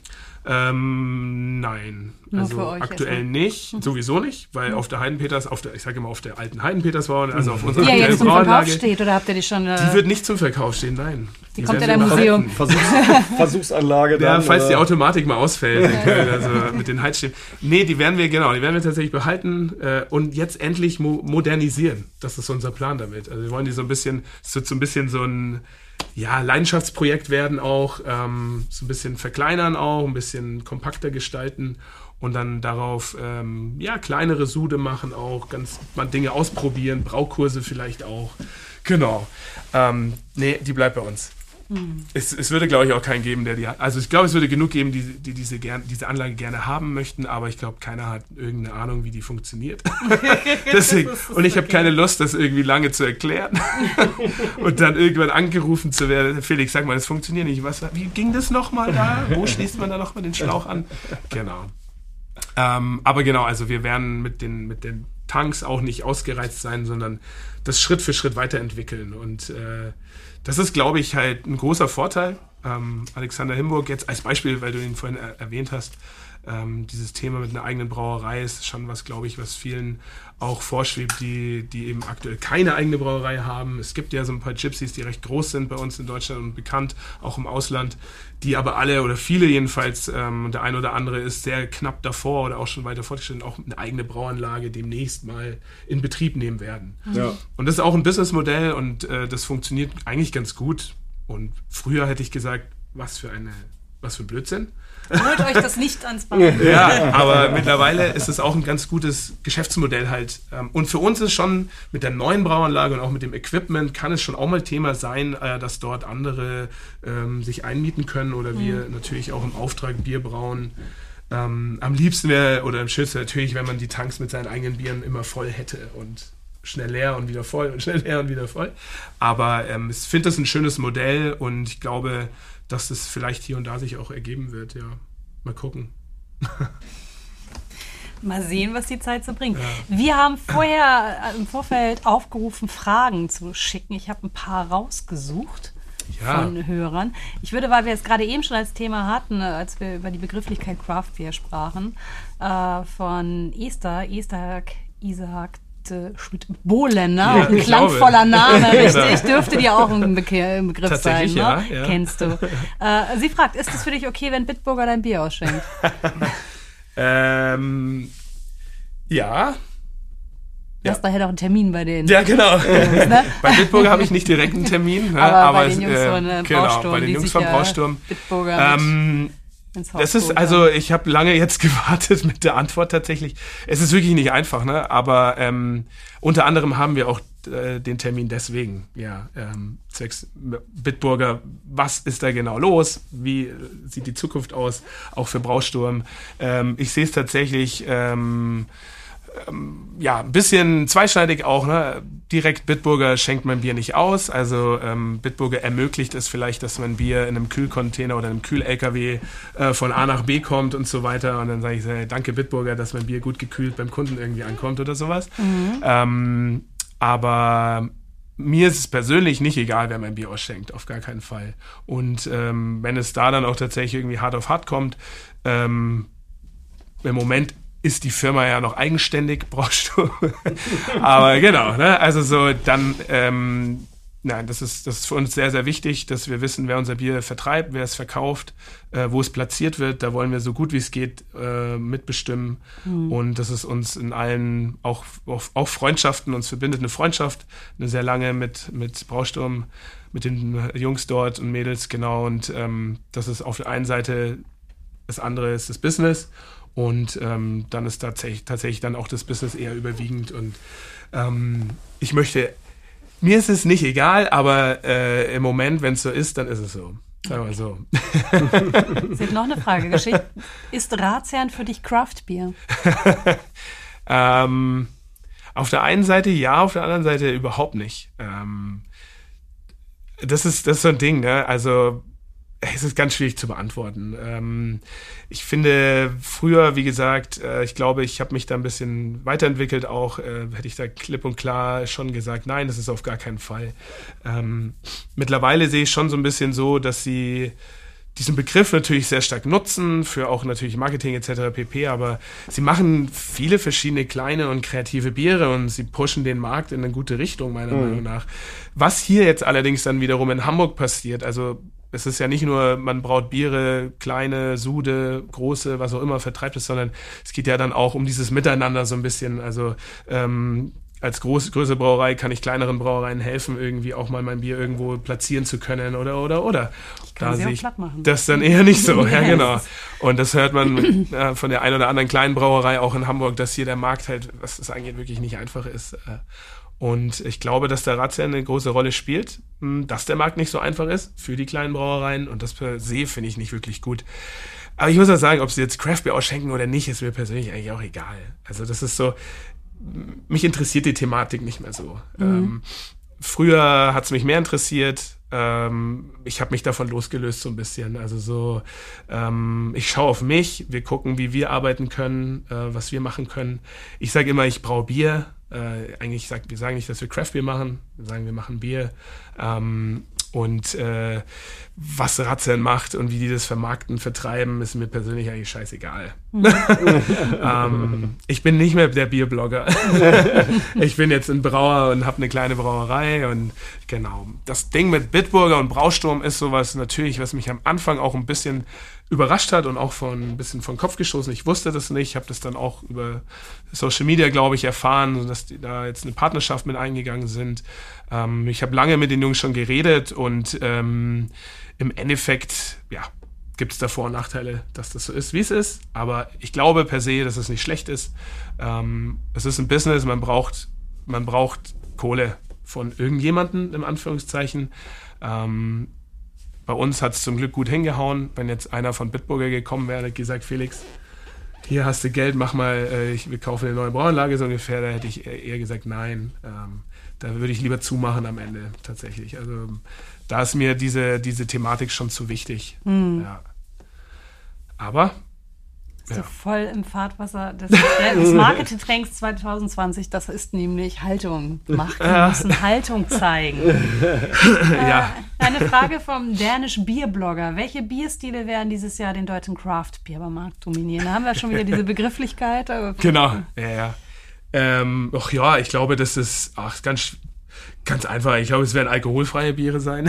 D: Ähm, nein,
B: Nur
D: also
B: für euch
D: aktuell
B: erstmal.
D: nicht, sowieso nicht, weil auf der Heidenpeters, auf der, ich sage immer auf der alten Heidenpetersbauern, also auf unserer
B: Die ja
D: aktuellen
B: jetzt zum Verkauf
D: Brauanlage,
B: steht, oder habt ihr die schon... Äh,
D: die wird nicht zum Verkauf stehen, nein.
B: die kommt in
D: werden
B: dein
D: wir
B: Museum.
C: Versuchs Versuchsanlage
D: Ja,
C: dann.
D: falls
C: oder?
D: die Automatik mal ausfällt, in Köln, also mit den Heizstäben. Nee, die werden wir, genau, die werden wir tatsächlich behalten äh, und jetzt endlich mo modernisieren. Das ist unser Plan damit. Also wir wollen die so ein bisschen, es wird so ein bisschen so ein ja, Leidenschaftsprojekt werden auch, ähm, so ein bisschen verkleinern auch, ein bisschen kompakter gestalten und dann darauf ähm, ja, kleinere Sude machen auch, ganz mal Dinge ausprobieren, Braukurse vielleicht auch. Genau. Ähm, nee, die bleibt bei uns. Hm. Es, es würde, glaube ich, auch keinen geben, der die hat. Also ich glaube, es würde genug geben, die, die diese, gern, diese Anlage gerne haben möchten, aber ich glaube, keiner hat irgendeine Ahnung, wie die funktioniert. Deswegen, und ich habe keine Lust, das irgendwie lange zu erklären und dann irgendwann angerufen zu werden. Felix, sag mal, das funktioniert nicht. Was, wie ging das nochmal da? Wo schließt man da nochmal den Schlauch an? Genau. Ähm, aber genau, also wir werden mit den, mit den Tanks auch nicht ausgereizt sein, sondern das Schritt für Schritt weiterentwickeln. Und äh, das ist, glaube ich, halt ein großer Vorteil. Ähm, Alexander Himburg jetzt als Beispiel, weil du ihn vorhin er erwähnt hast, ähm, dieses Thema mit einer eigenen Brauerei ist schon was, glaube ich, was vielen auch vorschwebt, die, die eben aktuell keine eigene Brauerei haben. Es gibt ja so ein paar Gypsies, die recht groß sind bei uns in Deutschland und bekannt, auch im Ausland, die aber alle oder viele jedenfalls, ähm, der ein oder andere ist sehr knapp davor oder auch schon weiter fortgeschritten, auch eine eigene Brauanlage demnächst mal in Betrieb nehmen werden.
C: Ja.
D: Und das ist auch ein Businessmodell und äh, das funktioniert eigentlich ganz gut. Und früher hätte ich gesagt, was für eine, was für ein Blödsinn.
B: Holt euch das Licht ans Bein.
D: Ja, aber mittlerweile ist es auch ein ganz gutes Geschäftsmodell halt. Und für uns ist schon mit der neuen Brauanlage und auch mit dem Equipment kann es schon auch mal Thema sein, dass dort andere ähm, sich einmieten können oder wir mhm. natürlich auch im Auftrag Bier brauen. Ähm, am liebsten wäre oder am schönsten natürlich, wenn man die Tanks mit seinen eigenen Bieren immer voll hätte und schnell leer und wieder voll und schnell leer und wieder voll. Aber ähm, ich finde das ein schönes Modell und ich glaube, dass das vielleicht hier und da sich auch ergeben wird, ja. Mal gucken.
B: Mal sehen, was die Zeit so bringt.
D: Ja.
B: Wir haben vorher im Vorfeld aufgerufen, Fragen zu schicken. Ich habe ein paar rausgesucht
D: ja.
B: von Hörern. Ich würde, weil wir es gerade eben schon als Thema hatten, als wir über die Begrifflichkeit Craft Beer sprachen, äh, von Esther, Esther Isaac Schmidt-Bohlen,
D: ja,
B: ein klangvoller Name, richtig, dürfte dir auch ein, Be ein Begriff sein, ne?
D: Ja, ja.
B: Kennst du. Äh, sie fragt, ist es für dich okay, wenn Bitburger dein Bier ausschenkt?
D: ähm, ja.
B: Du hast daher doch einen Termin bei denen.
D: Ja, genau.
B: Jungs, ne?
D: Bei Bitburger habe ich nicht direkt einen Termin. Ne?
B: Aber,
D: aber
B: bei den Jungs
D: äh,
B: von äh,
D: genau,
B: Brausturm,
D: bei den
B: die
D: Jungs
B: sich
D: von
B: ja
D: Brausturm.
B: Bitburger
D: Ähm,
B: ins Haus
D: das ist,
B: geholt
D: also
B: haben.
D: ich habe lange jetzt gewartet mit der Antwort tatsächlich. Es ist wirklich nicht einfach, ne? Aber ähm, unter anderem haben wir auch äh, den Termin deswegen, ja, ähm, zwecks Bitburger, was ist da genau los? Wie sieht die Zukunft aus, auch für Brausturm? Ähm, ich sehe es tatsächlich ähm, ähm, ja, ein bisschen zweischneidig auch, ne? Direkt Bitburger schenkt mein Bier nicht aus. Also ähm, Bitburger ermöglicht es vielleicht, dass mein Bier in einem Kühlcontainer oder einem Kühl-L K W äh, von A nach B kommt und so weiter. Und dann sage ich, hey, danke Bitburger, dass mein Bier gut gekühlt beim Kunden irgendwie ankommt oder sowas. Mhm. Ähm, aber mir ist es persönlich nicht egal, wer mein Bier ausschenkt, auf gar keinen Fall. Und ähm, wenn es da dann auch tatsächlich irgendwie hart auf hart kommt, ähm, im Moment ist die Firma ja noch eigenständig, Brausturm. Aber genau, ne? Also so dann, ähm, nein, das ist, das ist für uns sehr, sehr wichtig, dass wir wissen, wer unser Bier vertreibt, wer es verkauft, äh, wo es platziert wird. Da wollen wir so gut wie es geht äh, mitbestimmen. Mhm. Und das ist uns in allen, auch, auch, auch Freundschaften, uns verbindet eine Freundschaft, eine sehr lange mit, mit Brausturm, mit den Jungs dort und Mädels, genau. Und ähm, das ist auf der einen Seite, das andere ist das Business. Und ähm, dann ist tatsächlich, tatsächlich dann auch das Business eher überwiegend. Und ähm, ich möchte, mir ist es nicht egal, aber äh, im Moment, wenn es so ist, dann ist es so. Sagen wir so.
B: Es wird noch eine Frage geschickt. Ist Ratsherrn für dich Craft-Bier?
D: ähm, auf der einen Seite ja, auf der anderen Seite überhaupt nicht. Ähm, das ist, das ist so ein Ding, ne? Also es ist ganz schwierig zu beantworten. Ähm, ich finde, früher, wie gesagt, äh, ich glaube, ich habe mich da ein bisschen weiterentwickelt auch. Äh, hätte ich da klipp und klar schon gesagt, nein, das ist auf gar keinen Fall. Ähm, mittlerweile sehe ich schon so ein bisschen so, dass sie diesen Begriff natürlich sehr stark nutzen, für auch natürlich Marketing et cetera pp., aber sie machen viele verschiedene kleine und kreative Biere und sie pushen den Markt in eine gute Richtung, meiner mhm. Meinung nach. Was hier jetzt allerdings dann wiederum in Hamburg passiert, also es ist ja nicht nur, man braut Biere, kleine, Sude, große, was auch immer, vertreibt es, sondern es geht ja dann auch um dieses Miteinander so ein bisschen, also ähm, als große, größere Brauerei kann ich kleineren Brauereien helfen, irgendwie auch mal mein Bier irgendwo platzieren zu können oder, oder, oder.
B: Kann
D: da
B: sie
D: sehe
B: auch
D: ich
B: platt machen.
D: das dann eher nicht so, ja genau. Und das hört man äh, von der einen oder anderen kleinen Brauerei auch in Hamburg, dass hier der Markt halt, was das angeht, wirklich nicht einfach ist. Äh, und ich glaube, dass der Razzia eine große Rolle spielt, mh, dass der Markt nicht so einfach ist für die kleinen Brauereien und das per se finde ich nicht wirklich gut. Aber ich muss auch sagen, ob sie jetzt Craft Beer ausschenken oder nicht, ist mir persönlich eigentlich auch egal. Also das ist so, mich interessiert die Thematik nicht mehr so. Mhm. Ähm, früher hat es mich mehr interessiert. Ähm, ich habe mich davon losgelöst so ein bisschen. Also so, ähm, ich schaue auf mich, wir gucken, wie wir arbeiten können, äh, was wir machen können. Ich sage immer, ich braue Bier. Äh, eigentlich sag, wir sagen nicht, dass wir Craft Beer machen. Wir sagen, wir machen Bier. Ähm, Und äh, was Razzia macht und wie die das vermarkten, vertreiben, ist mir persönlich eigentlich scheißegal. Mhm. ähm, ich bin nicht mehr der Bierblogger. Ich bin jetzt ein Brauer und habe eine kleine Brauerei. Und genau, das Ding mit Bitburger und Brausturm ist sowas natürlich, was mich am Anfang auch ein bisschen überrascht hat und auch von ein bisschen von Kopf gestoßen. Ich wusste das nicht, ich habe das dann auch über Social Media, glaube ich, erfahren, dass die da jetzt eine Partnerschaft mit eingegangen sind. Ähm, ich habe lange mit den Jungs schon geredet und ähm, im Endeffekt, ja, gibt es da Vor- und Nachteile, dass das so ist, wie es ist. Aber ich glaube per se, dass es nicht schlecht ist. Ähm, es ist ein Business, man braucht, man braucht Kohle von irgendjemanden, im Anführungszeichen. Ähm, Bei uns hat es zum Glück gut hingehauen. Wenn jetzt einer von Bitburger gekommen wäre, hätte gesagt, Felix, hier hast du Geld, mach mal, äh, ich, wir kaufen eine neue Brauanlage so ungefähr, da hätte ich eher gesagt, nein. Ähm, da würde ich lieber zumachen am Ende tatsächlich. Also da ist mir diese, diese Thematik schon zu wichtig. Mhm. Ja. Aber
B: bist ja. du voll im Fahrtwasser des, des Marketing-Trends zwanzig zwanzig. Das ist nämlich Haltung. Marken müssen Haltung zeigen.
D: Ja.
B: Äh, eine Frage vom Danish Bierblogger. Welche Bierstile werden dieses Jahr den deutschen Craft-Biermarkt dominieren? Da haben wir schon wieder diese Begrifflichkeit.
D: Genau, ja, ja. Ähm, ach ja, ich glaube, das ist ach, ganz, ganz einfach. Ich glaube, es werden alkoholfreie Biere sein.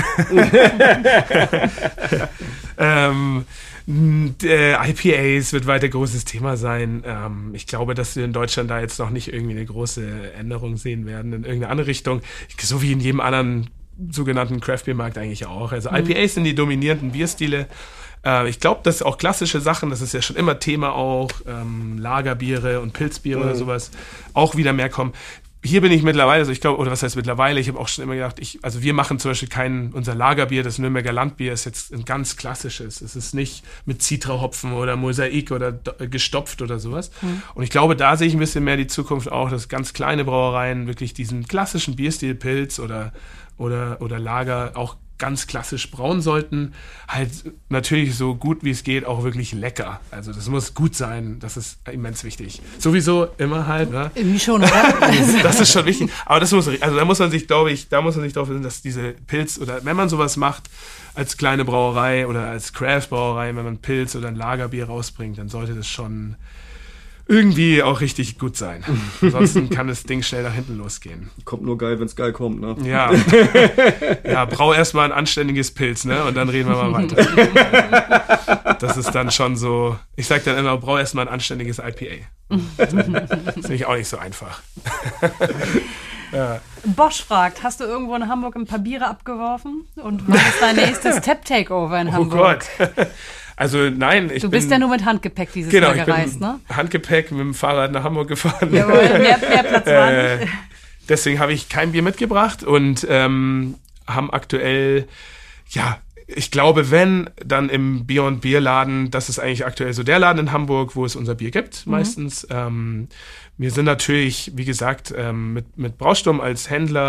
D: ähm, Äh, I P As wird weiter großes Thema sein. Ähm, ich glaube, dass wir in Deutschland da jetzt noch nicht irgendwie eine große Änderung sehen werden in irgendeine andere Richtung. So wie in jedem anderen sogenannten Craft-Beer-Markt eigentlich auch. Also mhm. I P As sind die dominierenden Bierstile. Äh, ich glaube, dass auch klassische Sachen, das ist ja schon immer Thema auch, ähm, Lagerbiere und Pilzbiere mhm. oder sowas, auch wieder mehr kommen. Hier bin ich mittlerweile, also ich glaube, oder was heißt mittlerweile, ich habe auch schon immer gedacht, ich, also wir machen zum Beispiel kein, unser Lagerbier, das Nürnberger Landbier ist jetzt ein ganz klassisches. Es ist nicht mit Citra-Hopfen oder Mosaik oder do, gestopft oder sowas. Mhm. Und ich glaube, da sehe ich ein bisschen mehr die Zukunft auch, dass ganz kleine Brauereien wirklich diesen klassischen Bierstil Pilz oder, oder, oder Lager auch ganz klassisch brauen sollten. Halt natürlich so gut wie es geht, auch wirklich lecker. Also das muss gut sein, das ist immens wichtig. Sowieso immer halt, ne?
B: Irgendwie schon, oder?
D: Das ist schon wichtig. Aber das muss, also da muss man sich, glaube ich, da muss man sich darauf wissen, dass diese Pilz oder wenn man sowas macht als kleine Brauerei oder als Craft-Brauerei, wenn man Pilz oder ein Lagerbier rausbringt, dann sollte das schon irgendwie auch richtig gut sein. Ansonsten kann das Ding schnell nach hinten losgehen.
C: Kommt nur geil, wenn es geil kommt, ne?
D: Ja. Ja, brau erstmal ein anständiges Pilz, ne? Und dann reden wir mal weiter. Das ist dann schon so, ich sag dann immer, brau erstmal ein anständiges I P A. Das ist nämlich auch nicht so einfach.
B: Ja. Bosch fragt, hast du irgendwo in Hamburg ein paar Biere abgeworfen? Und was ist dein nächstes Tap-Takeover in Hamburg?
D: Oh Gott. Also nein, ich
B: Du bist
D: bin,
B: ja nur mit Handgepäck dieses
D: genau,
B: Mal gereist,
D: ich bin
B: ne?
D: Handgepäck mit dem Fahrrad nach Hamburg gefahren.
B: Jawohl, mehr, mehr Platz war
D: äh,
B: nicht.
D: Deswegen habe ich kein Bier mitgebracht und ähm, haben aktuell, ja, ich glaube, wenn, dann im Bier- und Bierladen, das ist eigentlich aktuell so der Laden in Hamburg, wo es unser Bier gibt, mhm. meistens. Ähm, wir sind natürlich, wie gesagt, ähm, mit, mit Brausturm als Händler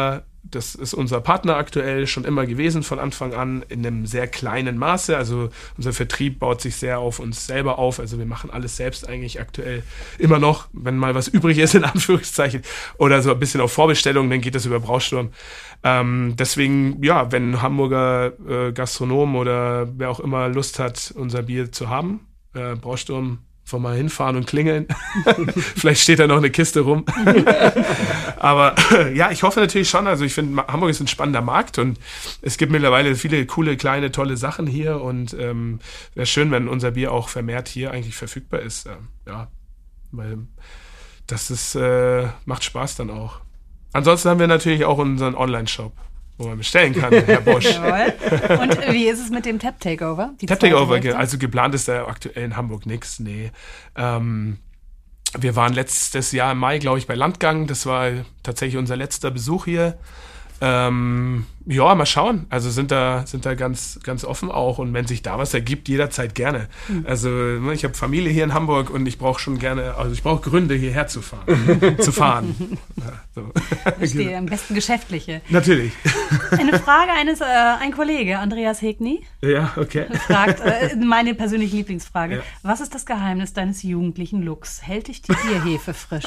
D: das ist unser Partner aktuell schon immer gewesen von Anfang an in einem sehr kleinen Maße. Also unser Vertrieb baut sich sehr auf uns selber auf. Also wir machen alles selbst eigentlich aktuell immer noch. Wenn mal was übrig ist, in Anführungszeichen, oder so ein bisschen auf Vorbestellung, dann geht das über Brausturm. Ähm, deswegen, ja, wenn Hamburger äh, Gastronom oder wer auch immer Lust hat, unser Bier zu haben, äh, Brausturm, einfach mal hinfahren und klingeln. Vielleicht steht da noch eine Kiste rum. Aber ja, ich hoffe natürlich schon. Also ich finde, Hamburg ist ein spannender Markt und es gibt mittlerweile viele coole, kleine, tolle Sachen hier und ähm, wäre schön, wenn unser Bier auch vermehrt hier eigentlich verfügbar ist. Ähm, ja, weil das ist, äh, macht Spaß dann auch. Ansonsten haben wir natürlich auch unseren Online-Shop, wo man bestellen kann, Herr Bosch.
B: Jawohl. Und wie ist es mit dem Tap Takeover? Die
D: Tap
B: zweite
D: Takeover,
B: Hälfte?
D: also geplant ist da aktuell in Hamburg nichts, nee. Ähm, wir waren letztes Jahr im Mai, glaube ich, bei Landgang. Das war tatsächlich unser letzter Besuch hier. Ähm, ja, mal schauen. Also sind da sind da ganz ganz offen auch und wenn sich da was ergibt, jederzeit gerne. Mhm. Also ich habe Familie hier in Hamburg und ich brauche schon gerne, also ich brauche Gründe hierher zu fahren, zu fahren. Ja, so.
B: Verstehe, am besten geschäftliche.
D: Natürlich.
B: Eine Frage eines äh, ein Kollege, Andreas Hegny,
D: Ja, okay.
B: fragt äh, meine persönliche Lieblingsfrage:
D: Ja.
B: Was ist das Geheimnis deines jugendlichen Looks? Hält dich die Bierhefe frisch?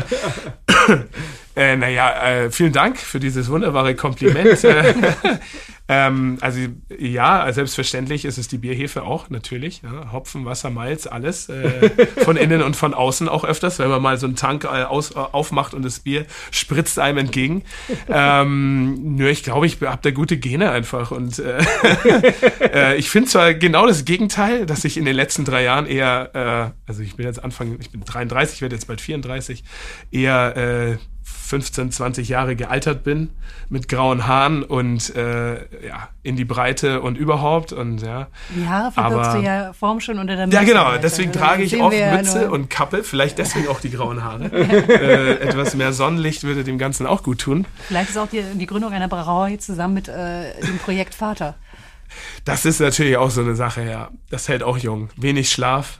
D: Äh, naja, äh, vielen Dank für dieses wunderbare Kompliment. äh, ähm, also ja, selbstverständlich ist es die Bierhefe auch, natürlich. Ja, Hopfen, Wasser, Malz, alles. Äh, von innen und von außen auch öfters, wenn man mal so einen Tank äh, aus, äh, aufmacht und das Bier spritzt einem entgegen. Ähm, nur ich glaube, ich habe da gute Gene einfach. Und äh, äh, ich finde zwar genau das Gegenteil, dass ich in den letzten drei Jahren eher, äh, also ich bin jetzt Anfang, ich bin dreiunddreißig, werde jetzt bald vierunddreißig, eher äh, fünfzehn, zwanzig Jahre gealtert bin mit grauen Haaren und äh, ja, in die Breite und überhaupt und ja.
B: Die Haare verbirgst
D: Aber-
B: du ja formschön unter der Mütze.
D: Ja, genau,
B: Alter.
D: deswegen
B: Das
D: trage ich
B: sehen
D: oft
B: wir ja
D: Mütze
B: nur.
D: und Kappe, vielleicht deswegen auch die grauen Haare. äh, etwas mehr Sonnenlicht würde dem Ganzen auch gut tun.
B: Vielleicht ist auch die, die Gründung einer Brauerei zusammen mit äh, dem Projekt Vater.
D: Das ist natürlich auch so eine Sache, ja. Das hält auch jung. Wenig Schlaf.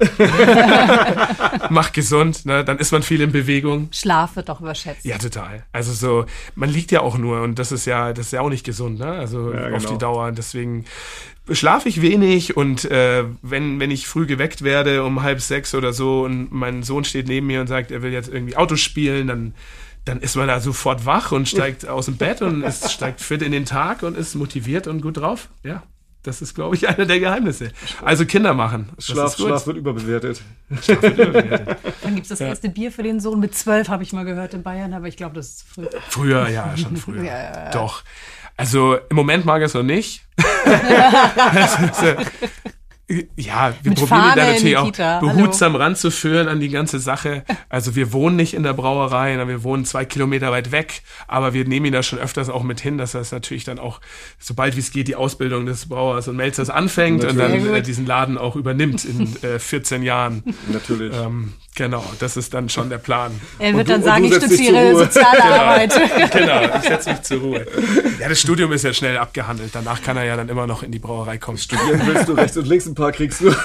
D: Macht gesund, ne? Dann ist man viel in Bewegung.
B: Schlaf wird doch überschätzt.
D: Ja, total. Also so, man liegt ja auch nur und das ist ja, das ist ja auch nicht gesund, ne? Also
C: Ja,
D: auf
C: genau.
D: die Dauer. Deswegen schlafe ich wenig und äh, wenn, wenn ich früh geweckt werde um halb sechs oder so und mein Sohn steht neben mir und sagt, er will jetzt irgendwie Auto spielen, dann dann ist man da sofort wach und steigt aus dem Bett und ist, steigt fit in den Tag und ist motiviert und gut drauf. Ja, das ist, glaube ich, einer der Geheimnisse. Also Kinder machen. Das
C: Schlaf,
D: ist gut.
C: Schlaf wird überbewertet.
D: Schlaf wird überbewertet.
B: Dann gibt es das erste Bier für den Sohn mit zwölf, habe ich mal gehört in Bayern, aber ich glaube, das ist zu früh.
D: Früher, ja, schon früher.
B: Ja, ja, ja.
D: Doch. Also im Moment mag er es noch nicht. Das ist, äh, ja, wir
B: Mit
D: probieren ihn
B: Fahne
D: da
B: in
D: natürlich
B: die
D: auch
B: Kita,
D: behutsam ranzuführen an die ganze Sache. Also wir wohnen nicht in der Brauerei, sondern wir wohnen zwei Kilometer weit weg, aber wir nehmen ihn da schon öfters auch mit hin, dass er es natürlich dann auch, sobald wie es geht, die Ausbildung des Brauers und Melzers anfängt und
C: Natürlich.
D: dann
B: Sehr
D: äh,
B: gut.
D: diesen Laden auch übernimmt in äh, vierzehn Jahren.
C: Natürlich.
D: Ähm, genau, das ist dann schon der Plan.
B: Er wird
C: du-
B: dann
C: und
B: sagen,
C: du
B: ich
C: setzt dich
B: studiere
C: zur Ruhe.
B: soziale Arbeit.
D: Genau, ich setze mich zur Ruhe. Ja, das Studium ist ja schnell abgehandelt. Danach kann er ja dann immer noch in die Brauerei kommen.
C: Studieren willst du, rechts und links ein paar kriegst du.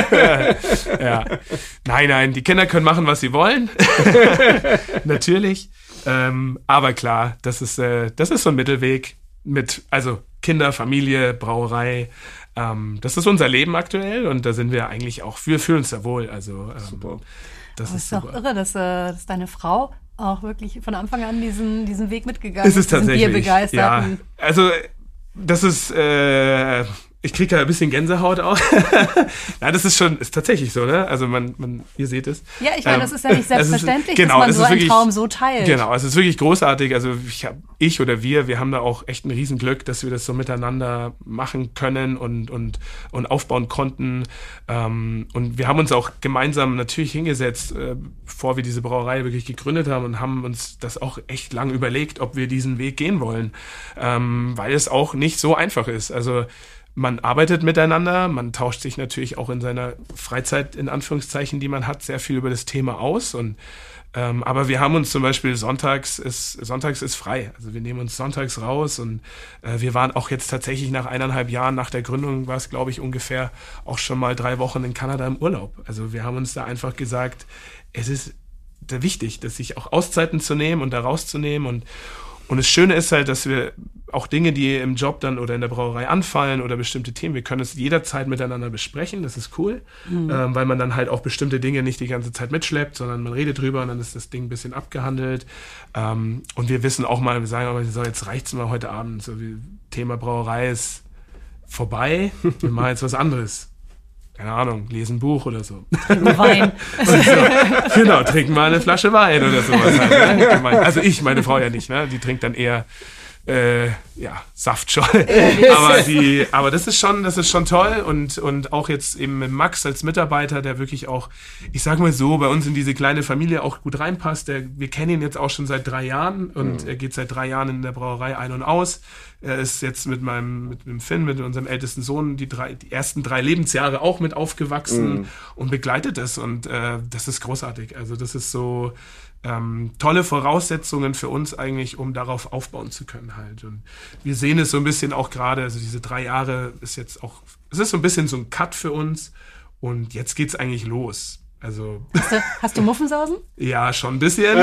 D: Ja. Nein, nein, die Kinder können machen, was sie wollen. Natürlich. Ähm, aber klar, das ist, äh, das ist so ein Mittelweg mit, also Kinder, Familie, Brauerei. Ähm, das ist unser Leben aktuell und da sind wir eigentlich auch, wir fühlen uns da wohl. Also, ähm,
C: Super.
D: das
B: Aber
D: ist
B: es ist doch
D: super.
B: irre, dass, äh, dass deine Frau auch wirklich von Anfang an diesen, diesen Weg mitgegangen
D: Es ist
B: diesen
D: tatsächlich. Ja,
B: Bierbegeisterten.
D: also das ist, äh, ich kriege da ein bisschen Gänsehaut auch. Ja, das ist schon, ist tatsächlich so, ne? Also man, man, ihr seht es.
B: Ja, ich meine,
D: Ähm,
B: das ist ja nicht
D: es ist-
B: selbstverständlich,
D: genau,
B: dass man
D: es
B: so
D: ist
B: einen
D: wirklich-
B: Traum so teilt.
D: Genau, es ist wirklich großartig. Also ich, hab, ich oder wir, wir haben da auch echt ein Riesenglück, dass wir das so miteinander machen können und, und, und aufbauen konnten. Ähm, und wir haben uns auch gemeinsam natürlich hingesetzt, äh, bevor wir diese Brauerei wirklich gegründet haben und haben uns das auch echt lang überlegt, ob wir diesen Weg gehen wollen. Ähm, weil es auch nicht so einfach ist. Also man arbeitet miteinander, man tauscht sich natürlich auch in seiner Freizeit, in Anführungszeichen, die man hat, sehr viel über das Thema aus. Und ähm, aber wir haben uns zum Beispiel sonntags ist, sonntags ist frei. Also wir nehmen uns sonntags raus und äh, wir waren auch jetzt tatsächlich nach eineinhalb Jahren nach der Gründung, war es glaube ich ungefähr auch schon mal drei Wochen in Kanada im Urlaub. Also wir haben uns da einfach gesagt, es ist wichtig, dass sich auch Auszeiten zu nehmen und da rauszunehmen und Und das Schöne ist halt, dass wir auch Dinge, die im Job dann oder in der Brauerei anfallen oder bestimmte Themen, wir können es jederzeit miteinander besprechen, das ist cool, mhm. ähm, weil man dann halt auch bestimmte Dinge nicht die ganze Zeit mitschleppt, sondern man redet drüber und dann ist das Ding ein bisschen abgehandelt. Ähm, und wir wissen auch mal, wir sagen auch, so, jetzt reicht's mal heute Abend, so wie Thema Brauerei ist vorbei, wir machen jetzt was anderes. Keine Ahnung, lesen ein Buch oder so.
B: Wein.
D: so, genau, trinken mal eine Flasche Wein oder sowas. Halt, ne? Also ich, meine Frau ja nicht, ne? Die trinkt dann eher Äh, ja, Saft schon. aber die, aber das ist schon, das ist schon toll und, und auch jetzt eben mit Max als Mitarbeiter, der wirklich auch, ich sag mal so, bei uns in diese kleine Familie auch gut reinpasst. Der, wir kennen ihn jetzt auch schon seit drei Jahren und mhm. er geht seit drei Jahren in der Brauerei ein und aus. Er ist jetzt mit meinem, mit dem Finn, mit unserem ältesten Sohn, die drei, die ersten drei Lebensjahre auch mit aufgewachsen mhm. und begleitet es und äh, das ist großartig. Also das ist so, Ähm, tolle Voraussetzungen für uns eigentlich, um darauf aufbauen zu können halt. Und wir sehen es so ein bisschen auch gerade, also diese drei Jahre ist jetzt auch, es ist so ein bisschen so ein Cut für uns und jetzt geht's eigentlich los. Also
B: hast du, hast du Muffensausen?
D: Ja, schon ein bisschen.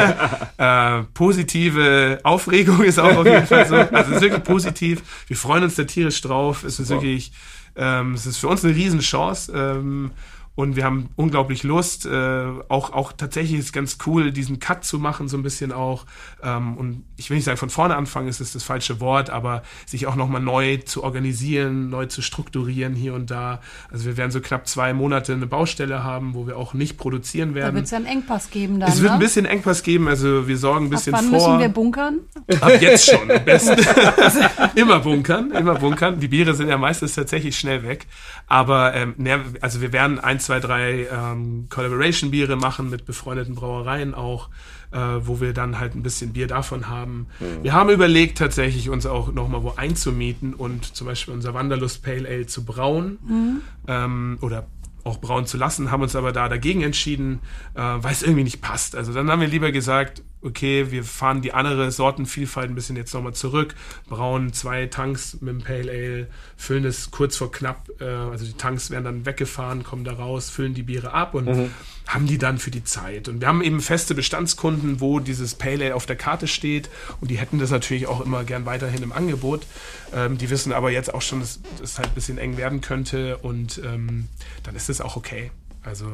D: äh, positive Aufregung ist auch auf jeden Fall so. Also es ist wirklich positiv. Wir freuen uns da tierisch drauf. Es ist wow. wirklich, ähm, es ist für uns eine Riesenchance. Ähm, Und wir haben unglaublich Lust, äh, auch auch tatsächlich ist es ganz cool, diesen Cut zu machen, so ein bisschen auch. Ähm, und ich will nicht sagen, von vorne anfangen ist das das falsche Wort, aber sich auch nochmal neu zu organisieren, neu zu strukturieren hier und da. Also wir werden so knapp zwei Monate eine Baustelle haben, wo wir auch nicht produzieren werden.
B: Da wird es ja einen Engpass geben dann,
D: Es wird
B: ne?
D: ein bisschen Engpass geben, also wir sorgen ein bisschen
B: Ab wann
D: vor.
B: müssen wir bunkern?
D: Ab jetzt schon, am besten. immer bunkern, immer bunkern. Die Biere sind ja meistens tatsächlich schnell weg. Aber ähm, ne, also wir werden ein, zwei, drei ähm, Collaboration-Biere machen mit befreundeten Brauereien auch, äh, wo wir dann halt ein bisschen Bier davon haben. Mhm. Wir haben überlegt, tatsächlich uns auch nochmal wo einzumieten und zum Beispiel unser Wanderlust Pale Ale zu brauen mhm. ähm, oder auch brauen zu lassen, haben uns aber da dagegen entschieden, äh, weil es irgendwie nicht passt. Also dann haben wir lieber gesagt, okay, wir fahren die andere Sortenvielfalt ein bisschen jetzt nochmal zurück, brauen zwei Tanks mit dem Pale Ale, füllen es kurz vor knapp, äh, also die Tanks werden dann weggefahren, kommen da raus, füllen die Biere ab und mhm. haben die dann für die Zeit. Und wir haben eben feste Bestandskunden, wo dieses Pale Ale auf der Karte steht und die hätten das natürlich auch immer gern weiterhin im Angebot. Ähm, die wissen aber jetzt auch schon, dass es halt ein bisschen eng werden könnte und ähm, dann ist es auch okay. Also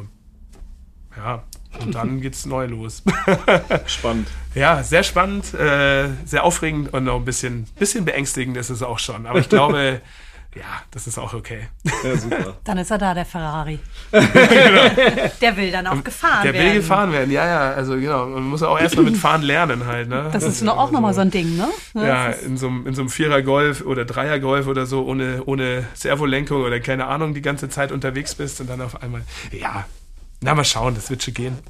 D: ja, und dann geht's neu los.
C: Spannend.
D: Ja, sehr spannend, äh, sehr aufregend und auch ein bisschen, bisschen beängstigend ist es auch schon. Aber ich glaube, ja, das ist auch okay.
C: Ja, super.
B: Dann ist er da, der Ferrari. Der will dann auch gefahren
D: der
B: werden.
D: Der will gefahren werden, ja, ja. Also genau, man muss auch erstmal mit Fahren lernen halt. Ne?
B: Das ist noch, auch nochmal so ein Ding, ne?
D: Ja, in so, in so einem Vierer-Golf oder Dreier-Golf oder so, ohne, ohne Servolenkung oder keine Ahnung, die ganze Zeit unterwegs bist und dann auf einmal, ja, na, mal schauen, das wird schon gehen.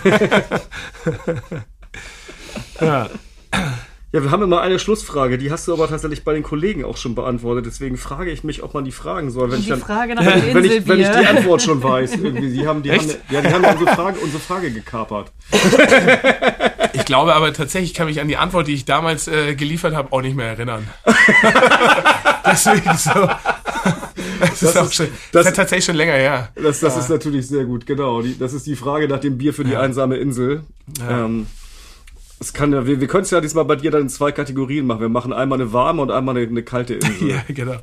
C: ja. Ja, wir haben immer eine Schlussfrage, die hast du aber tatsächlich bei den Kollegen auch schon beantwortet. Deswegen frage ich mich, ob man die fragen soll. Wenn
B: die
C: ich dann,
B: Frage nach
C: wenn, wenn, ich, wenn ich die Antwort schon weiß. Irgendwie. Die haben, die haben, ja, die haben unsere Frage, unsere Frage gekapert.
D: Ich glaube aber tatsächlich, kann mich an die Antwort, die ich damals äh, geliefert habe, auch nicht mehr erinnern. Deswegen so. Das, das ist, auch schon, das, das ist tatsächlich schon länger her.
C: Das, das
D: ja.
C: ist natürlich sehr gut, genau. Die, das ist die Frage nach dem Bier für die ja. einsame Insel. Ja. Ähm, es kann ja, wir, wir können es ja diesmal bei dir dann in zwei Kategorien machen. Wir machen einmal eine warme und einmal eine, eine kalte Insel.
D: Ja, genau.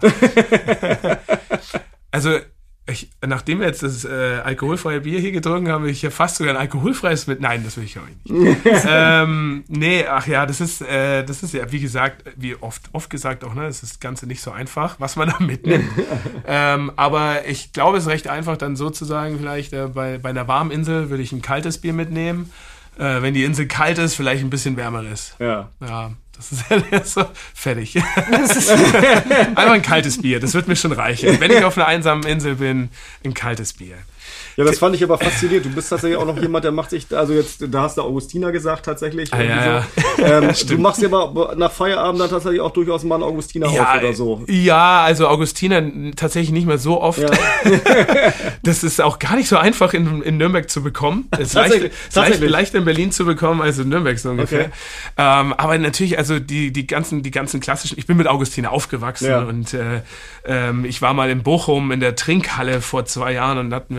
D: Also, ich, nachdem wir jetzt das äh, alkoholfreie Bier hier getrunken haben, will ich ja fast sogar ein alkoholfreies mit. Nein, das will ich auch nicht. ähm, nee, ach ja, das ist, äh, das ist ja, wie gesagt, wie oft, oft gesagt auch, ne, das ist das Ganze nicht so einfach, was man da mitnimmt. ähm, aber ich glaube, es ist recht einfach, dann sozusagen vielleicht äh, bei, bei einer warmen Insel würde ich ein kaltes Bier mitnehmen. Äh, wenn die Insel kalt ist, vielleicht ein bisschen wärmeres.
C: Ja.
D: Ja. Das ist ja so fertig. Einfach ein kaltes Bier, das wird mir schon reichen. Wenn ich auf einer einsamen Insel bin, ein kaltes Bier.
C: Ja, das fand ich aber faszinierend. Du bist tatsächlich auch noch jemand, der macht sich, also jetzt, da hast du Augustiner gesagt tatsächlich.
D: Ah, ja,
C: so. ähm, du machst dir aber nach Feierabend dann tatsächlich auch durchaus mal einen Augustiner
D: ja,
C: auf oder so.
D: Ja, also Augustiner tatsächlich nicht mehr so oft. Ja. Das ist auch gar nicht so einfach in, in Nürnberg zu bekommen. Es ist leicht, leicht, leicht in Berlin zu bekommen als in Nürnberg so ungefähr. Okay. Ähm, aber natürlich, also die, die ganzen, die ganzen klassischen, ich bin mit Augustiner aufgewachsen ja. und äh, ähm, ich war mal in Bochum in der Trinkhalle vor zwei Jahren und hatten wir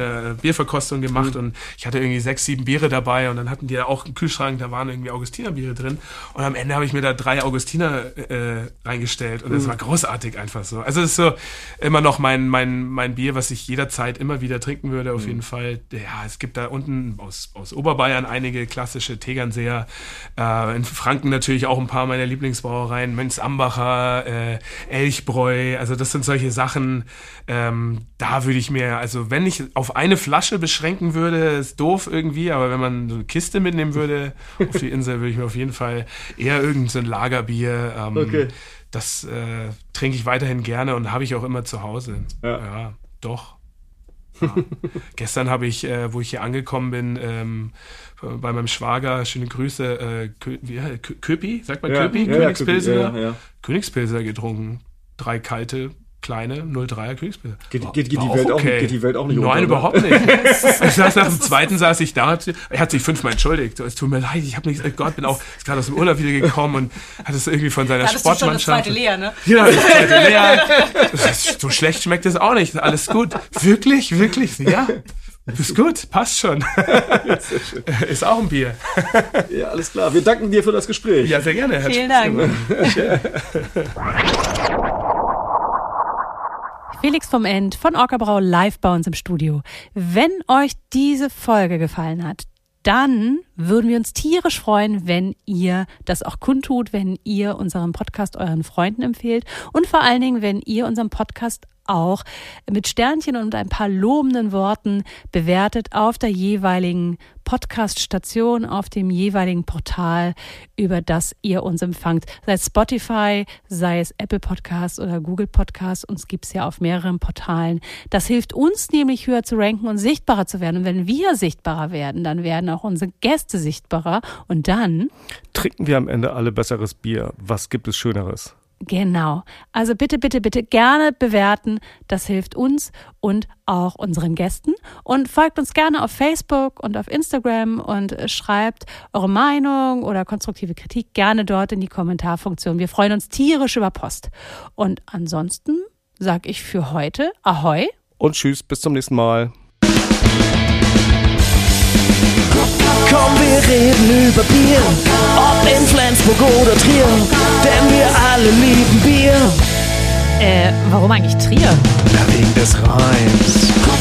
D: Bierverkostung gemacht mhm. und ich hatte irgendwie sechs, sieben Biere dabei und dann hatten die da auch im Kühlschrank, da waren irgendwie Augustinerbiere drin und am Ende habe ich mir da drei Augustiner äh, reingestellt und mhm. das war großartig einfach so. Also das ist so immer noch mein, mein, mein Bier, was ich jederzeit immer wieder trinken würde, auf mhm. jeden Fall. Ja, es gibt da unten aus, aus Oberbayern einige klassische Tegernseer, äh, in Franken natürlich auch ein paar meiner Lieblingsbrauereien, Mönchsambacher, äh, Elchbräu, also das sind solche Sachen, ähm, da würde ich mir, also wenn ich auf eine Flasche beschränken würde, ist doof irgendwie, aber wenn man so eine Kiste mitnehmen würde auf die Insel, würde ich mir auf jeden Fall eher irgendein so ein Lagerbier, ähm, okay. das äh, trinke ich weiterhin gerne und habe ich auch immer zu Hause. Ja, ja doch. Ja. Gestern habe ich, äh, wo ich hier angekommen bin, ähm, bei meinem Schwager, schöne Grüße, äh, Kö wie, Kö Köpi, sagt man ja, Köpi? Ja, Königspilsner? Ja, ja, ja. Königspilsner getrunken. Drei kalte, kleine null Komma dreier Königspilsner. Geht, geht, geht, die Welt okay. auch, geht die Welt auch nicht Nein, unter, überhaupt nicht. Ich saß nach dem zweiten, saß ich da, er hat sich fünfmal entschuldigt. Es tut mir leid, ich habe nichts, oh Gott, bin auch gerade aus dem Urlaub wieder gekommen und hat es irgendwie von seiner da Sportmannschaft. Das zweite Lea, ne? Ja, das zweite Lea. So schlecht schmeckt es auch nicht. Alles gut. Wirklich, wirklich, ja. Ist gut, passt schon. Ist auch ein Bier.
C: Ja, alles klar. Wir danken dir für das Gespräch.
D: Ja, sehr gerne.
B: Vielen Dank. Felix vom End von Orca Brau live bei uns im Studio. Wenn euch diese Folge gefallen hat, dann würden wir uns tierisch freuen, wenn ihr das auch kundtut, wenn ihr unseren Podcast euren Freunden empfehlt und vor allen Dingen, wenn ihr unseren Podcast auch mit Sternchen und ein paar lobenden Worten bewertet auf der jeweiligen Podcast-Station, auf dem jeweiligen Portal, über das ihr uns empfangt. Sei es Spotify, sei es Apple Podcast oder Google Podcast. Uns gibt es ja auf mehreren Portalen. Das hilft uns nämlich höher zu ranken und sichtbarer zu werden. Und wenn wir sichtbarer werden, dann werden auch unsere Gäste sichtbarer. Und dann
C: trinken wir am Ende alle besseres Bier. Was gibt es Schöneres?
B: Genau. Also bitte, bitte, bitte gerne bewerten. Das hilft uns und auch unseren Gästen. Und folgt uns gerne auf Facebook und auf Instagram und schreibt eure Meinung oder konstruktive Kritik gerne dort in die Kommentarfunktion. Wir freuen uns tierisch über Post. Und ansonsten sage ich für heute Ahoi.
C: Und tschüss, bis zum nächsten Mal.
A: Komm, wir reden über Bier, ob in Flensburg oder Trier, denn wir alle lieben Bier.
B: Äh, warum eigentlich Trier?
A: Na, wegen des Reims.